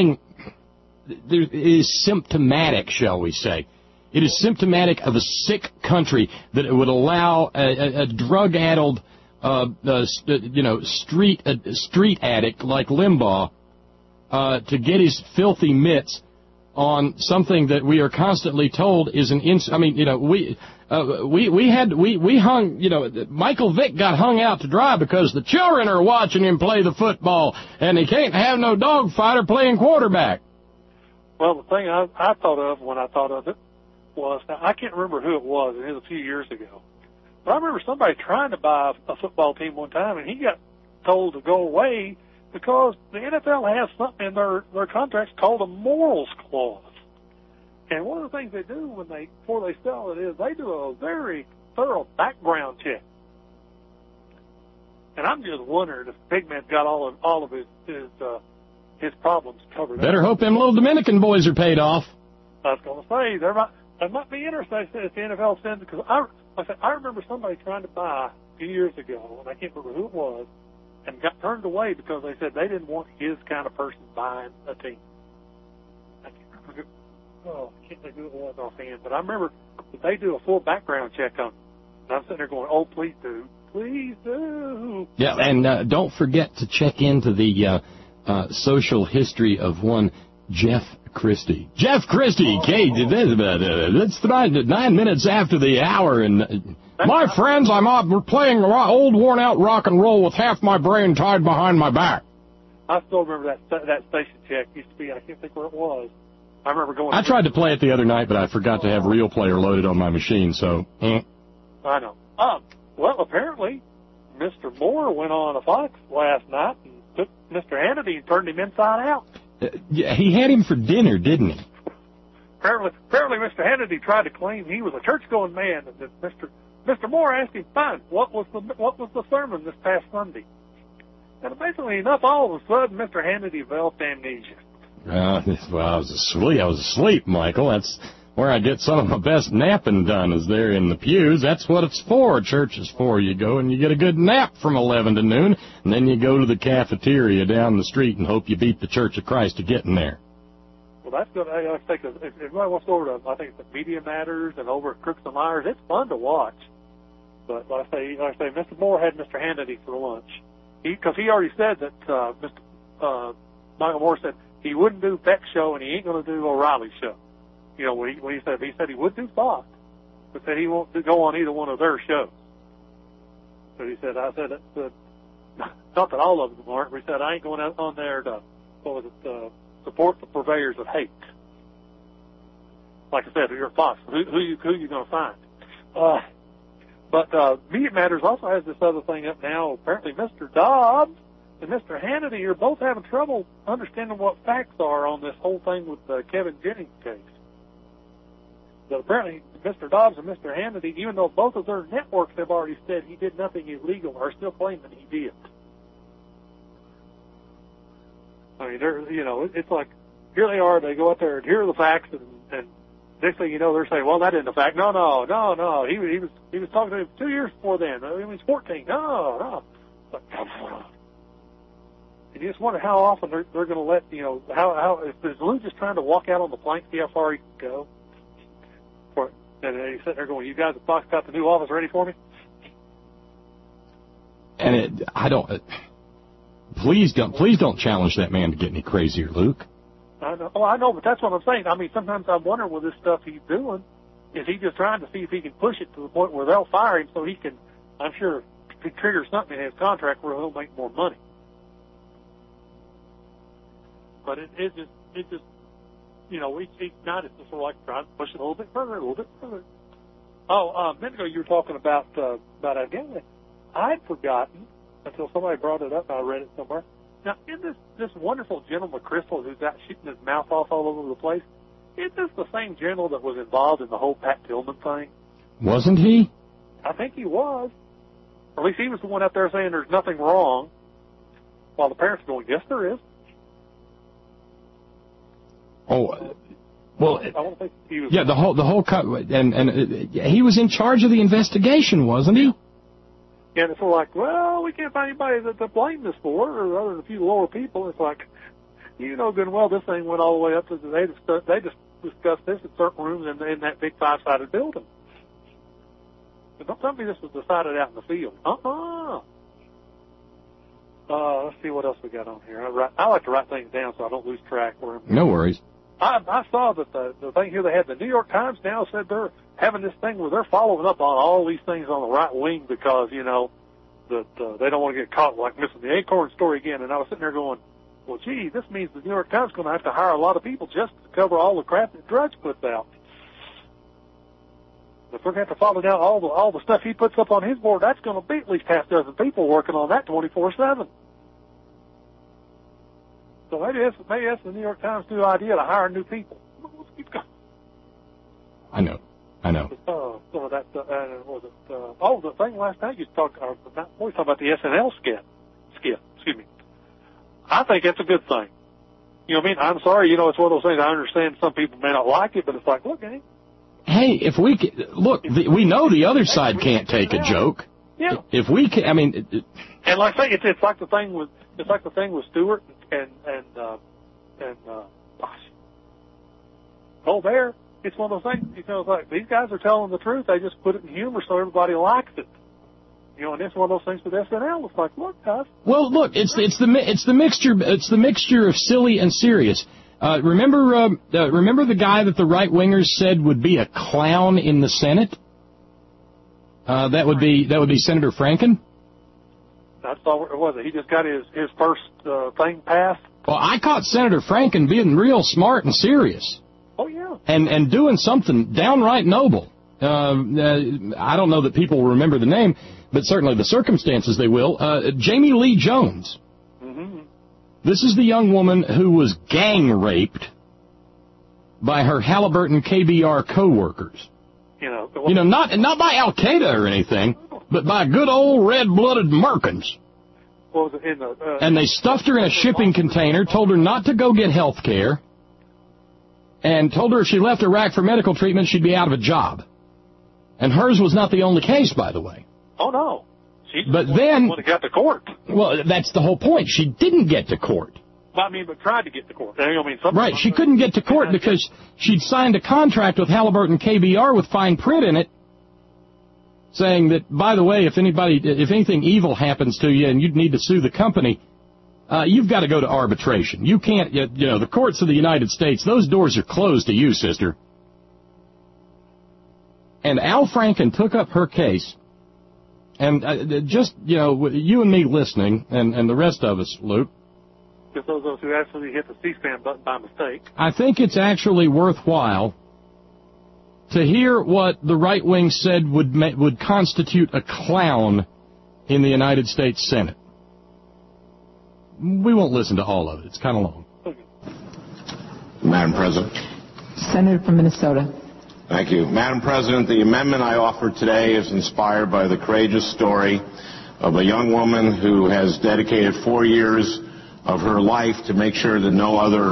B: symptomatic, shall we say. It is symptomatic of a sick country that would allow a drug-addled, street addict like Limbaugh to get his filthy mitts on something that we are constantly told is Michael Vick got hung out to dry because the children are watching him play the football, and he can't have no dog fighter playing quarterback.
H: Well, the thing I thought of when I thought of it was, now I can't remember who it was a few years ago, but I remember somebody trying to buy a football team one time, and he got told to go away because the NFL has something in their contracts called a morals clause. And one of the things they do before they sell it is they do a very thorough background check. And I'm just wondering if Pigman's got all of his problems covered.
B: Better hope them little Dominican boys are paid off.
H: I was going to say that might be interesting if the NFL sends it, because I remember somebody trying to buy a few years ago, and I can't remember who it was, and got turned away because they said they didn't want his kind of person buying a team. I can't remember I can't think who it was offhand, but I remember that they do a full background check on it. And I'm sitting there going, oh, please do. Please do.
B: Yeah, and don't forget to check into the social history of one Jeff Christie. Jeff Christie, Kate, it's 9 minutes after the hour, and my friends, we're playing old worn-out rock and roll with half my brain tied behind my back.
H: I still remember that station check used to be, I can't think where it was. I remember going.
B: I tried to play it the other night, but I forgot to have Real Player loaded on my machine, so.
H: I know. Well, apparently, Mr. Moore went on a Fox last night and took Mr. Hannity and turned him inside out.
B: Yeah, he had him for dinner, didn't he?
H: Apparently, Mr. Hannity tried to claim he was a church-going man, and that Mr. Moore asked him, fine, what was the sermon this past Sunday? And amazingly enough, all of a sudden, Mr. Hannity developed amnesia.
B: Well, I was asleep, Michael. That's where I get some of my best napping done, is there in the pews. That's what it's for. Church is for. You go and you get a good nap from 11 to noon, and then you go to the cafeteria down the street and hope you beat the Church of Christ to get in there.
H: Well, that's good. I think if anybody wants to go over to, I think it's the Media Matters and over at Crooks and Myers, it's fun to watch. But like I say, Mr. Moore had Mr. Hannity for lunch. Because he already said that Michael Moore said he wouldn't do Beck's show and he ain't going to do O'Reilly's show. You know, when he said he would do Fox, but said he won't go on either one of their shows. So he said, not that all of them aren't, but he said, I ain't going out on there to, support the purveyors of hate. Like I said, you're Fox. Who you going to find? But Media Matters also has this other thing up now. Apparently Mr. Dobbs and Mr. Hannity are both having trouble understanding what facts are on this whole thing with the Kevin Jennings case. But apparently Mr. Dobbs and Mr. Hannity, even though both of their networks have already said he did nothing illegal, are still claiming he did. I mean, it's like, here they are, they go out there and here are the facts, and next thing you know, they're saying, well, that isn't a fact. No. He was talking to him 2 years before then. He was 14. No. But, and you just wonder how often they're going to let, is Lou just trying to walk out on the plank, see how far he can go? And he's sitting there going, you guys at Fox got the new office ready for me?
B: And please don't challenge that man to get any crazier, Luke.
H: I know, but that's what I'm saying. I mean, sometimes I wonder with this stuff he's doing, is he just trying to see if he can push it to the point where they'll fire him so he can, I'm sure, trigger something in his contract where he'll make more money. But it just each night it's just sort of like trying to push it a little bit further. A minute ago you were talking about Afghanistan. I'd forgotten until somebody brought it up. I read it somewhere. Now, isn't this wonderful General McChrystal who's out shooting his mouth off all over the place? Isn't this the same general that was involved in the whole Pat Tillman thing?
B: Wasn't he?
H: I think he was. Or at least he was the one out there saying there's nothing wrong, while the parents are going, yes, there is.
B: Oh, well,
H: I don't think he was.
B: Yeah, the whole and he was in charge of the investigation, wasn't he?
H: Yeah, and it's like, well, we can't find anybody to blame this for, or other than a few lower people. It's like, good and well, this thing went all the way up to they just discussed this in certain rooms in that big 5-sided building. But don't tell me this was decided out in the field. Let's see what else we got on here. I like to write things down so I don't lose track.
B: No worries.
H: I saw that the thing here they had, the New York Times now said they're having this thing where they're following up on all these things on the right wing because, that they don't want to get caught like missing the Acorn story again. And I was sitting there going, well, gee, this means the New York Times is going to have to hire a lot of people just to cover all the crap that Drudge puts out. If we're going to have to follow down all the stuff he puts up on his board, that's going to be at least half a dozen people working on that 24/7. So maybe that's the New York Times' new idea to hire new people. Let's keep going.
B: I know.
H: So that the thing last night you talked about the SNL skit. Excuse me. I think that's a good thing. You know what I mean? I'm sorry. It's one of those things. I understand some people may not like it, but it's like, look,
B: hey, if we we know the other side can't take a joke.
H: Yeah.
B: If we can,
H: and like I say, it's like the thing with Stewart and gosh, there. It's one of those things, it's like these guys are telling the truth. They just put it in humor so everybody likes it. And it's one of those things with SNL. It's like, look, guys.
B: Well, look, it's the mixture of silly and serious. Remember the guy that the right wingers said would be a clown in the Senate? That would be Senator Franken.
H: That's all it was. He just got his first thing passed.
B: Well, I caught Senator Franken being real smart and serious.
H: Oh yeah.
B: And doing something downright noble. I don't know that people will remember the name, but certainly the circumstances they will. Jamie Lee Jones.
H: Mm-hmm.
B: This is the young woman who was gang raped by her Halliburton KBR co-workers. Not by Al Qaeda or anything, but by good old red-blooded Merkins.
H: What was it
B: and they stuffed her in a shipping container, told her not to go get health care, and told her if she left Iraq for medical treatment, she'd be out of a job. And hers was not the only case, by the way.
H: Oh, no. She
B: but then
H: got to court.
B: Well, that's the whole point. She didn't get to court.
H: But tried to get to court.
B: Right, she couldn't get to court because she'd signed a contract with Halliburton KBR with fine print in it, saying that, by the way, if anything evil happens to you and you'd need to sue the company, you've got to go to arbitration. You can't, the courts of the United States, those doors are closed to you, sister. And Al Franken took up her case, and you and me listening, and the rest of us, Luke,
H: just those who actually hit the C-SPAN button by mistake.
B: I think it's actually worthwhile to hear what the right wing said would constitute a clown in the United States Senate. We won't listen to all of it. It's kind of long.
I: Madam President.
J: Senator from Minnesota.
I: Thank you. Madam President, the amendment I offer today is inspired by the courageous story of a young woman who has dedicated 4 years of her life to make sure that no other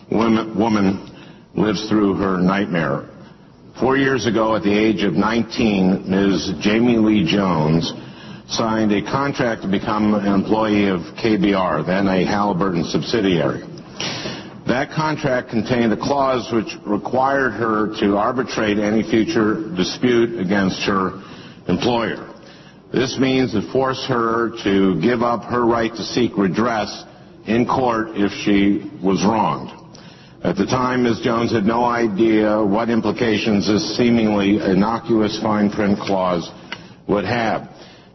I: woman lives through her nightmare. 4 years ago, at the age of 19, Ms. Jamie Lee Jones signed a contract to become an employee of KBR, then a Halliburton subsidiary. That contract contained a clause which required her to arbitrate any future dispute against her employer. This means it forced her to give up her right to seek redress in court if she was wronged. At the time, Ms. Jones had no idea what implications this seemingly innocuous fine print clause would have.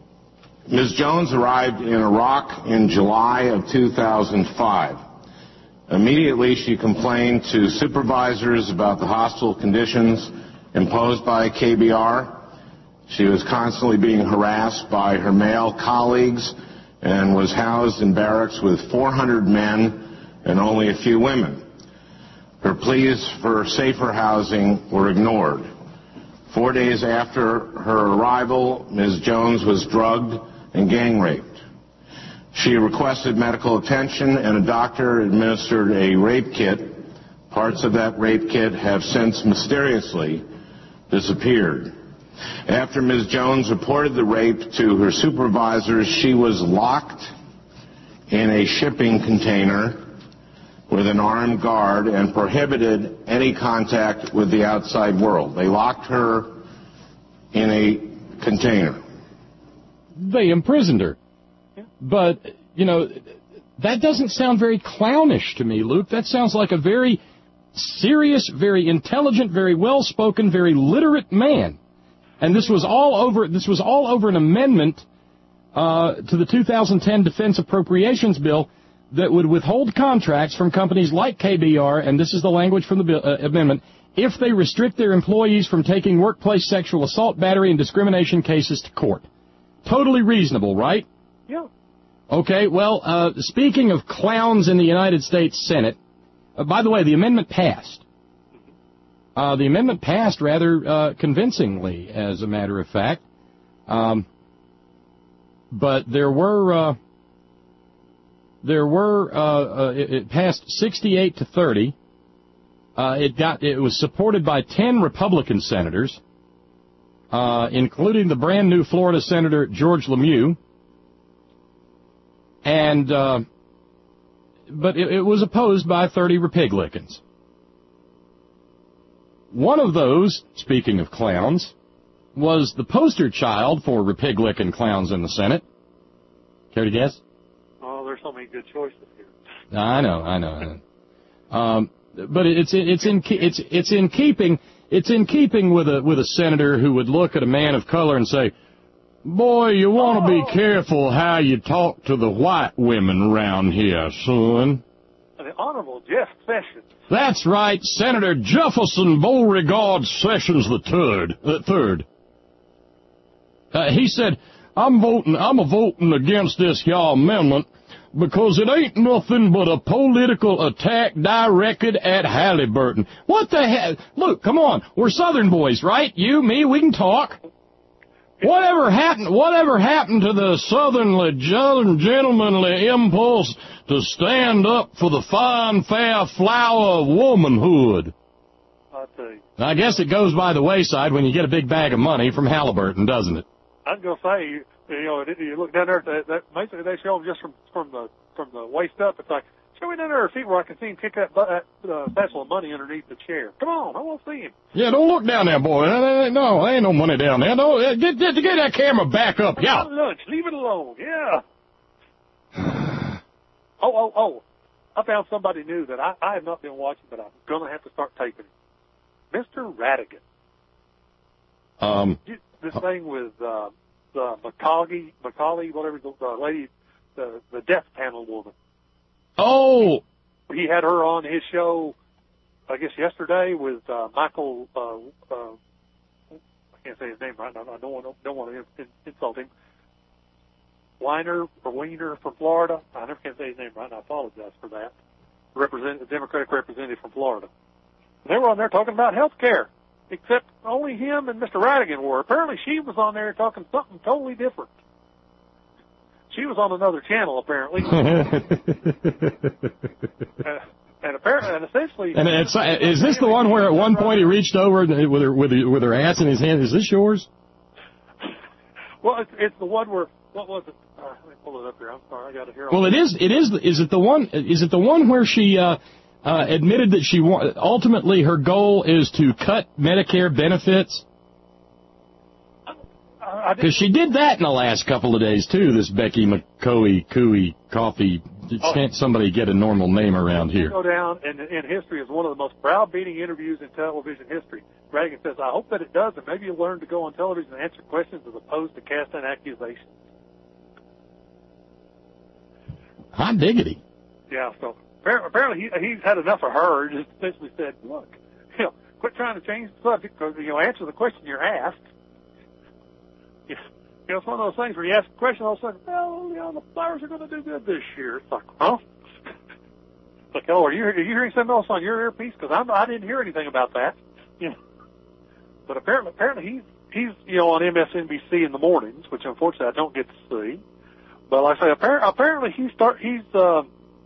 I: Ms. Jones arrived in Iraq in July of 2005. Immediately, she complained to supervisors about the hostile conditions imposed by KBR. She was constantly being harassed by her male colleagues and was housed in barracks with 400 men and only a few women. Her pleas for safer housing were ignored. 4 days after her arrival, Ms. Jones was drugged and gang raped. She requested medical attention, and a doctor administered a rape kit. Parts of that rape kit have since mysteriously disappeared. After Ms. Jones reported the rape to her supervisors, she was locked in a shipping container with an armed guard and prohibited any contact with the outside world. They locked her in a container.
B: They imprisoned her. But, that doesn't sound very clownish to me, Luke. That sounds like a very serious, very intelligent, very well-spoken, very literate man. And this was all over an amendment to the 2010 Defense Appropriations Bill that would withhold contracts from companies like KBR, and this is the language from the amendment, if they restrict their employees from taking workplace sexual assault, battery, and discrimination cases to court. Totally reasonable, right?
H: Yeah.
B: Okay, well, speaking of clowns in the United States Senate, by the way, the amendment passed. The amendment passed rather convincingly, as a matter of fact. But it passed 68 to 30. It was supported by 10 Republican senators, including the brand new Florida Senator George Lemieux. And, but it was opposed by 30 Republicans. One of those, speaking of clowns, was the poster child for repig-licking clowns in the Senate. Care to guess?
H: Oh, there's so many good choices here.
B: I know. But it's in keeping with a senator who would look at a man of color and say, "Boy, you want to be careful how you talk to the white women around here, son."
H: The Honorable Jeff Sessions.
B: That's right, Senator Jefferson Beauregard Sessions III. He said, I'm voting against this y'all amendment because it ain't nothing but a political attack directed at Halliburton. What the hell? Look, come on, we're Southern boys, right? You, me, we can talk. Whatever happened to the Southern gentlemanly impulse to stand up for the fine, fair flower of womanhood?
H: I'll tell you.
B: I guess it goes by the wayside when you get a big bag of money from Halliburton, doesn't it?
H: I was gonna say, you look down there. That basically they show them just from the waist up. It's like, show me down there a seat where I can see him kick that satchel of money underneath the chair. Come on, I want to see him.
B: Yeah, don't look down there, boy. No, there ain't no money down there. No, get that camera back up. Yeah.
H: Lunch, leave it alone. Yeah. Oh! I found somebody new that I have not been watching, but I'm gonna have to start taping him. Mr. Radigan. This thing with Macaulay, whatever the lady, the death panel woman.
B: Oh.
H: He had her on his show, I guess yesterday, with Michael. I can't say his name right now. I don't want to insult him. Wiener from Florida. I never can say his name right now. I apologize for that. The Democratic representative from Florida. And they were on there talking about health care, except only him and Mr. Radigan were. Apparently she was on there talking something totally different. She was on another channel, apparently. And essentially... And
B: is this the one where at one point he reached over with her ass in his hand? Is this yours?
H: Well, it's the one where... What was it? Let me pull it up here. I'm sorry, I got it here.
B: Well, it is. Is it the one where she admitted that ultimately her goal is to cut Medicare benefits? Because she did that in the last couple of days too. This Becky McCooey Coffee. Can't somebody get a normal name around here?
H: Go down in history as one of the most browbeating interviews in television history. Radigan says, "I hope that it does, and maybe you'll learn to go on television and answer questions as opposed to casting accusations."
B: Hot diggity.
H: Yeah, so apparently he's had enough of her. Just essentially said, "Look, quit trying to change the subject, because answer the question you're asked." It's one of those things where you ask a question, all of a sudden, well, the Flyers are going to do good this year. It's like, huh? It's like, are you hearing something else on your earpiece? Because I didn't hear anything about that. But apparently he's on MSNBC in the mornings, which unfortunately I don't get to see. But like I say, apparently he's at the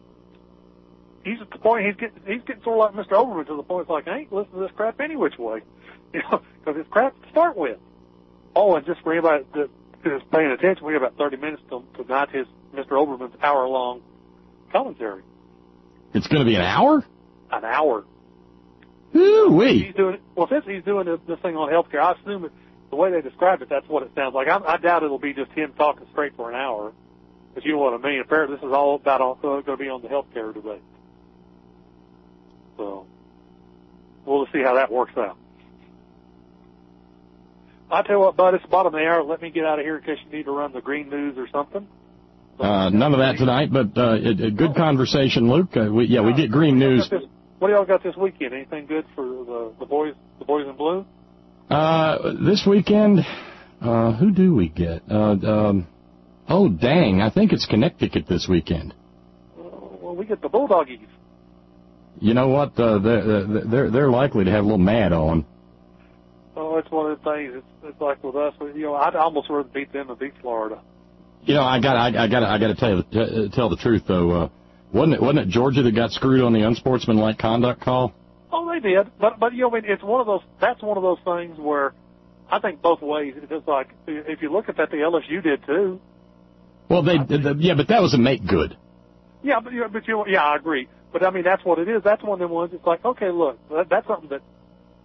H: point he's getting sort of like Mr. Oberman, to the point it's like, I ain't listening to this crap any which way, because it's crap to start with. Oh, and just for anybody that is paying attention, we have about 30 minutes to not his Mr. Oberman's hour-long commentary.
B: It's going to be an hour?
H: An hour.
B: Ooh-wee.
H: Since he's doing this thing on healthcare, I assume the way they describe it, that's what it sounds like. I doubt it'll be just him talking straight for an hour, but you know what I mean. Apparently, this is all going to be on the healthcare debate. So we'll see how that works out. I tell you what, bud, it's the bottom of the hour. Let me get out of here in case you need to run the green news or something.
B: None of that tonight, but a good conversation, Luke. We get green news.
H: What do y'all got this weekend? Anything good for the boys in blue?
B: This weekend, who do we get? Oh, dang, I think it's Connecticut this weekend.
H: Well, we get the Bulldoggies.
B: You know what? They're likely to have a little mad on.
H: Oh, it's one of the things. It's like with us. I'd almost rather beat them than beat Florida.
B: I gotta tell the truth though. Wasn't it Georgia that got screwed on the unsportsmanlike conduct call?
H: Oh, they did. But it's one of those. That's one of those things where I think both ways. It's just like if you look at that, the LSU did too.
B: Well, but that was a make good.
H: Yeah, I agree. But I mean, that's what it is. That's one of them ones. It's like, okay, look, that's something that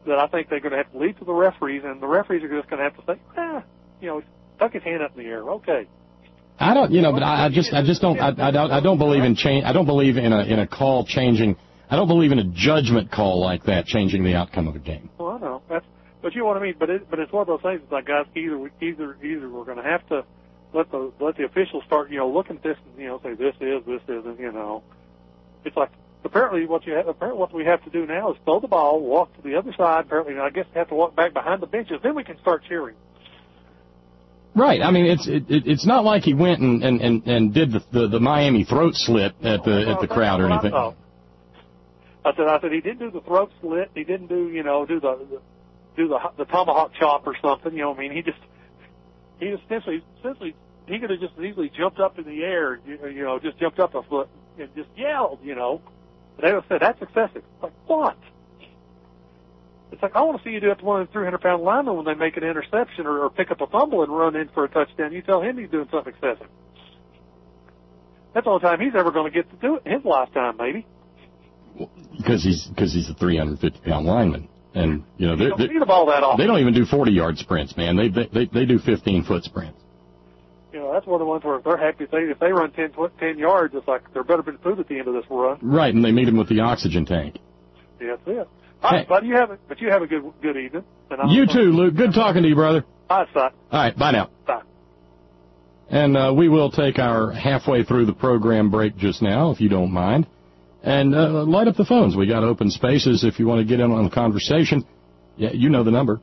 H: that I think they're going to have to leave to the referees, and the referees are just going to have to say, stuck his hand up in the air. Okay.
B: I don't, but I don't believe in change. I don't believe in a call changing. I don't believe in a judgment call like that changing the outcome of a game.
H: Well, I know but you know what I mean. But it's one of those things. It's like, guys, either we're going to have to let the officials start, looking at this and say this isn't. It's like apparently what we have to do now is throw the ball, walk to the other side. Apparently, I guess we have to walk back behind the benches. Then we can start cheering.
B: Right. I mean, it's not like he went and did the Miami throat slit at the crowd or anything.
H: I said he didn't do the throat slit. He didn't do the tomahawk chop or something. He essentially he could have just easily jumped up in the air, just jumped up a foot and just yelled, But they would say that's excessive. It's like, what? It's like, I want to see you do it to one of the 300-pound linemen when they make an interception or pick up a fumble and run in for a touchdown. You tell him he's doing something excessive. That's the only time he's ever going to get to do it in his lifetime, maybe.
B: Because he's a 350-pound lineman, and
H: they don't see the ball that often.
B: They don't even do 40-yard sprints, man. They do 15-foot sprints.
H: That's one of the ones where they're happy if they run 10 yards. It's like there better be food at the end of this run.
B: Right, and they meet him with the oxygen tank.
H: Yeah, that's it. All right, buddy, you have a good evening.
B: You too, Luke. Good talking to you, brother.
H: All right, son.
B: All right, bye now.
H: Bye.
B: And we will take our halfway through the program break just now, if you don't mind. And light up the phones. We got open spaces if you want to get in on the conversation. Yeah, you know the number.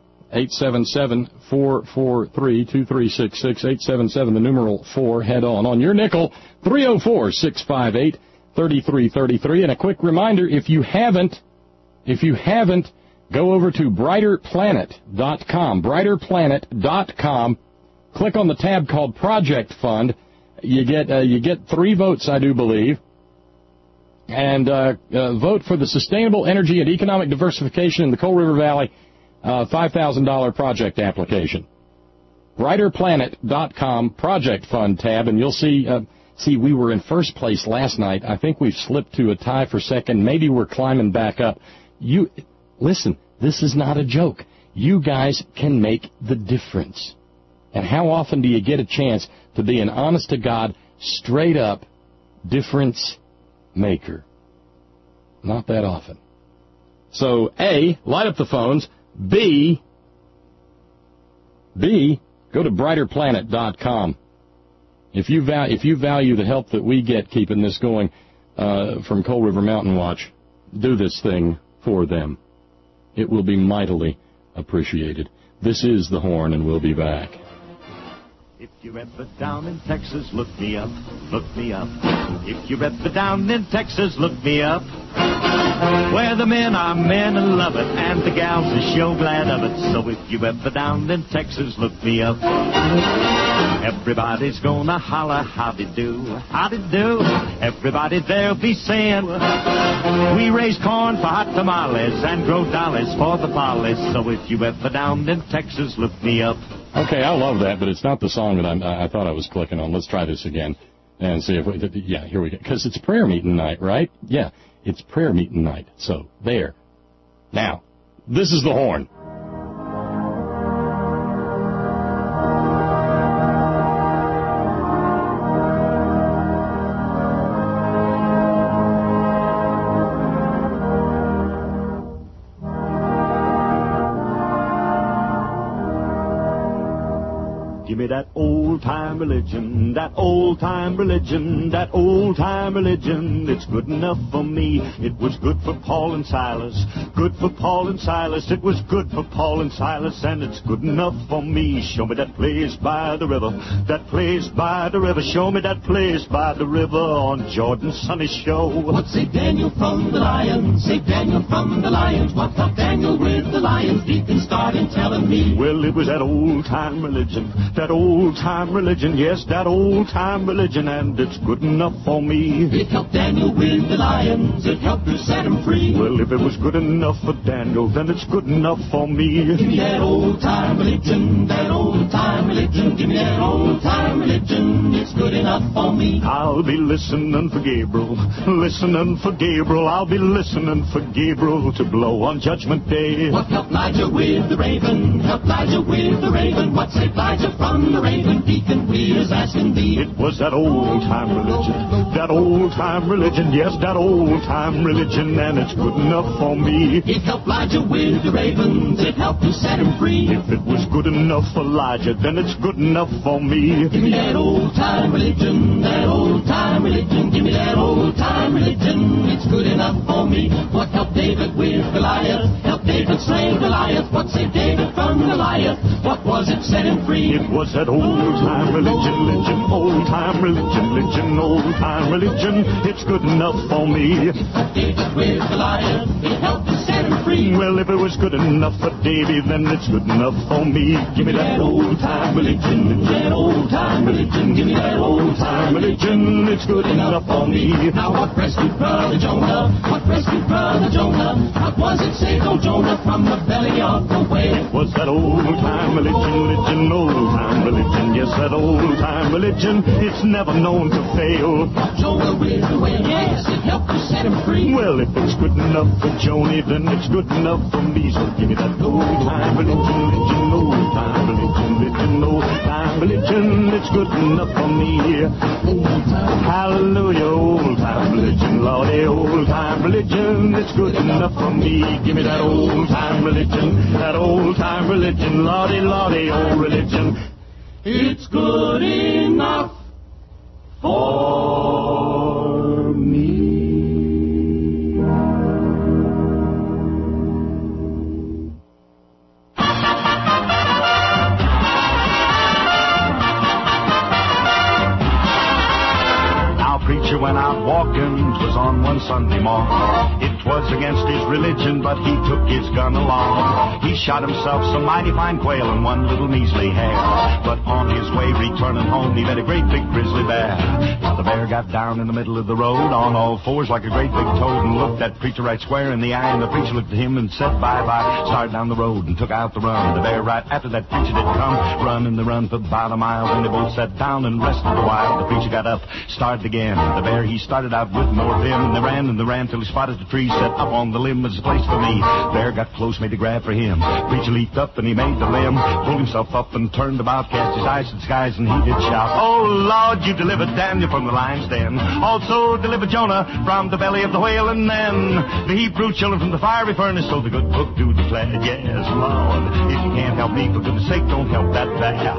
B: 877-443-2366. 877, the numeral 4, head on. On your nickel, 304-658-3333. And a quick reminder, if you haven't, go over to brighterplanet.com. brighterplanet.com. Click on the tab called Project Fund. You get 3 votes, I do believe. And vote for the Sustainable Energy and Economic Diversification in the Coal River Valley $5,000 project application. brighterplanet.com Project Fund tab, and you'll see, we were in first place last night. I think we've slipped to a tie for second. Maybe we're climbing back up. Listen, this is not a joke. You guys can make the difference. And how often do you get a chance to be an honest-to-God, straight-up difference maker? Not that often. So, A, light up the phones. B, go to brighterplanet.com. If you value the help that we get keeping this going from Coal River Mountain Watch, do this thing for them. It will be mightily appreciated. This is The Horn, and we'll be back.
K: If you're ever down in Texas, look me up, look me up. If you're ever down in Texas, look me up. Where the men are men and love it, and the gals are sure glad of it. So if you're ever down in Texas, look me up. Everybody's gonna holler, howdy do, howdy do. Everybody there'll be saying, we raise corn for hot tamales and grow dollars for the follies. So if you ever down in Texas, look me up.
B: Okay, I love that, but it's not the song that I thought I was clicking on. Let's try this again and see if here we go. Because it's prayer meeting night, right? Yeah, it's prayer meeting night. So, there. Now, this is The Horn.
K: Give me that old-time religion, that old-time religion, that old-time religion. It's good enough for me. It was good for Paul and Silas, good for Paul and Silas. It was good for Paul and Silas, and it's good enough for me. Show me that place by the river, that place by the river. Show me that place by the river on Jordan's sunny shore.
L: What say Daniel from the lions? Say Daniel from the lions. What thought Daniel with the lions? Deacon started telling me.
K: Well, it was that old-time religion, that that old-time religion, yes, that old-time religion, and it's good enough for me.
L: It helped Daniel with the lions, it helped to set him free.
K: Well, if it was good enough for Daniel, then it's good enough for me.
L: Give me that old-time religion, that old-time religion. Give me that old-time religion, it's good enough for me.
K: I'll be listening for Gabriel, listening for Gabriel. I'll be listening for Gabriel to blow on Judgment Day.
L: What helped Elijah with the raven? Helped Elijah with the raven. What saved Elijah from the raven? Deacon Weir's asking thee.
K: It was that old-time religion, that old-time religion, yes, that old-time religion, and it's good enough for me.
L: It helped Elijah with the ravens, it helped to set him free.
K: If it was good enough for Elijah, then it's good enough for me.
L: Give me that old-time religion, that old-time religion. Give me that old-time religion, it's good enough for me. What helped David with Goliath? Helped David slay Goliath. What saved David from Goliath? What was it set him free?
K: It was that old-time religion, old-time religion, old-time religion. It's good enough for me.
L: David with Goliath, it helped to set him free.
K: Well, if it was good enough for David, then it's good enough for me. Give me that old-time religion, that old-time religion. Give me that old-time religion, it's good enough for me.
L: Now what rescued Brother Jonah? What rescued Brother Jonah? What was it saved old Jonah from the belly of the whale?
K: It was that old-time religion, old-time religion. Yes, that old-time religion, it's never known to fail.
L: Jonah with the whale, yes, it helped to set him free.
K: Well, if it's good enough for Joni, then it's good enough for me. So give me that old-time religion, old-time religion, old-time religion. It's good enough for me. Hallelujah, old-time religion, Lordy, old-time religion. It's good enough for me. Give me that old-time religion, Lordy, Lordy, old religion.
L: It's good enough for me.
K: Preacher went out walking, 'twas on one Sunday morning. It was against his religion, but he took his gun along. He shot himself some mighty fine quail and one little measly hare. But on his way returning home, he met a great big grizzly bear. Now the bear got down in the middle of the road on all fours like a great big toad and looked that preacher right square in the eye. And the preacher looked at him and said bye-bye, started down the road and took out the run. The bear right after that preacher did come, running the run for about a mile. Then they both sat down and rested a while. The preacher got up, started again. The bear, he started out with more vim, and they ran till he spotted the tree set up on the limb as a place for me. Bear got close, made a grab for him. Preacher leaped up and he made the limb, pulled himself up and turned about, cast his eyes to the skies, and he did shout, "Oh Lord, you delivered Daniel from the lion's den. Also delivered Jonah from the belly of the whale, and then the Hebrew children from the fiery furnace." So the good book do declare, yes, Lord, if you can't help me, for goodness sake, don't help that bear.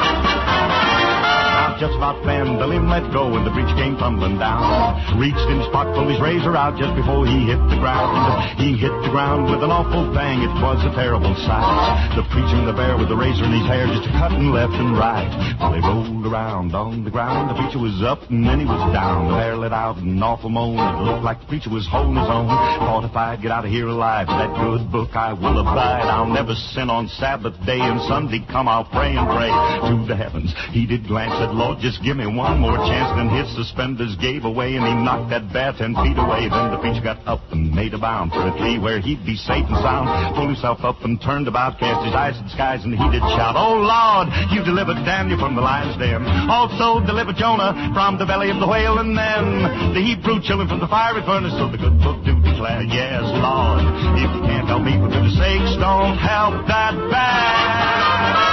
K: Just about then, the limb let go and the preacher came tumbling down. Reached in his pocket, pulled his razor out just before he hit the ground. He hit the ground with an awful bang. It was a terrible sight. The preacher and the bear with the razor in his hair just a-cutting left and right. While they rolled around on the ground, the preacher was up and then he was down. The bear let out an awful moan. It looked like the preacher was holding his own. Thought if I'd get out of here alive, with that good book I will abide. I'll never sin on Sabbath day, and Sunday come I'll pray and pray to the heavens. He did glance at Lord, just give me one more chance. Then his suspenders gave away and he knocked that bear 10 feet away. Then the preacher got up and made a bound for a tree where he'd be safe and sound. Pulled himself up and turned about, cast his eyes to the skies, and he did shout, "Oh Lord, you delivered Daniel from the lion's den. Also delivered Jonah from the belly of the whale, and then the Hebrew children from the fiery furnace." So the good book do declare, yes, Lord, if you can't help me, for goodness sakes, don't help that bear.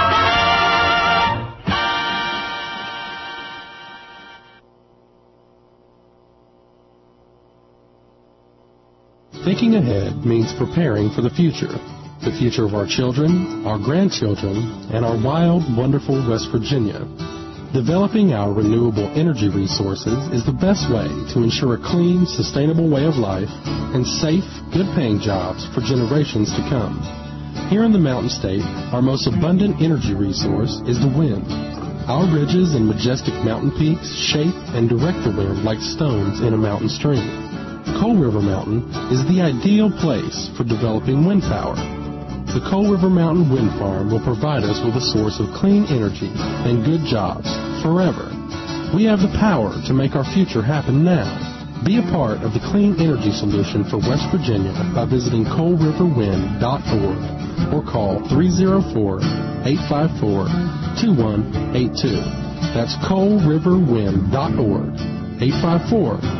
M: Thinking ahead means preparing for the future of our children, our grandchildren, and our wild, wonderful West Virginia. Developing our renewable energy resources is the best way to ensure a clean, sustainable way of life and safe, good-paying jobs for generations to come. Here in the Mountain State, our most abundant energy resource is the wind. Our ridges and majestic mountain peaks shape and direct the wind like stones in a mountain stream. Coal River Mountain is the ideal place for developing wind power. The Coal River Mountain Wind Farm will provide us with a source of clean energy and good jobs forever. We have the power to make our future happen now. Be a part of the clean energy solution for West Virginia by visiting coalriverwind.org or call 304-854-2182. That's coalriverwind.org,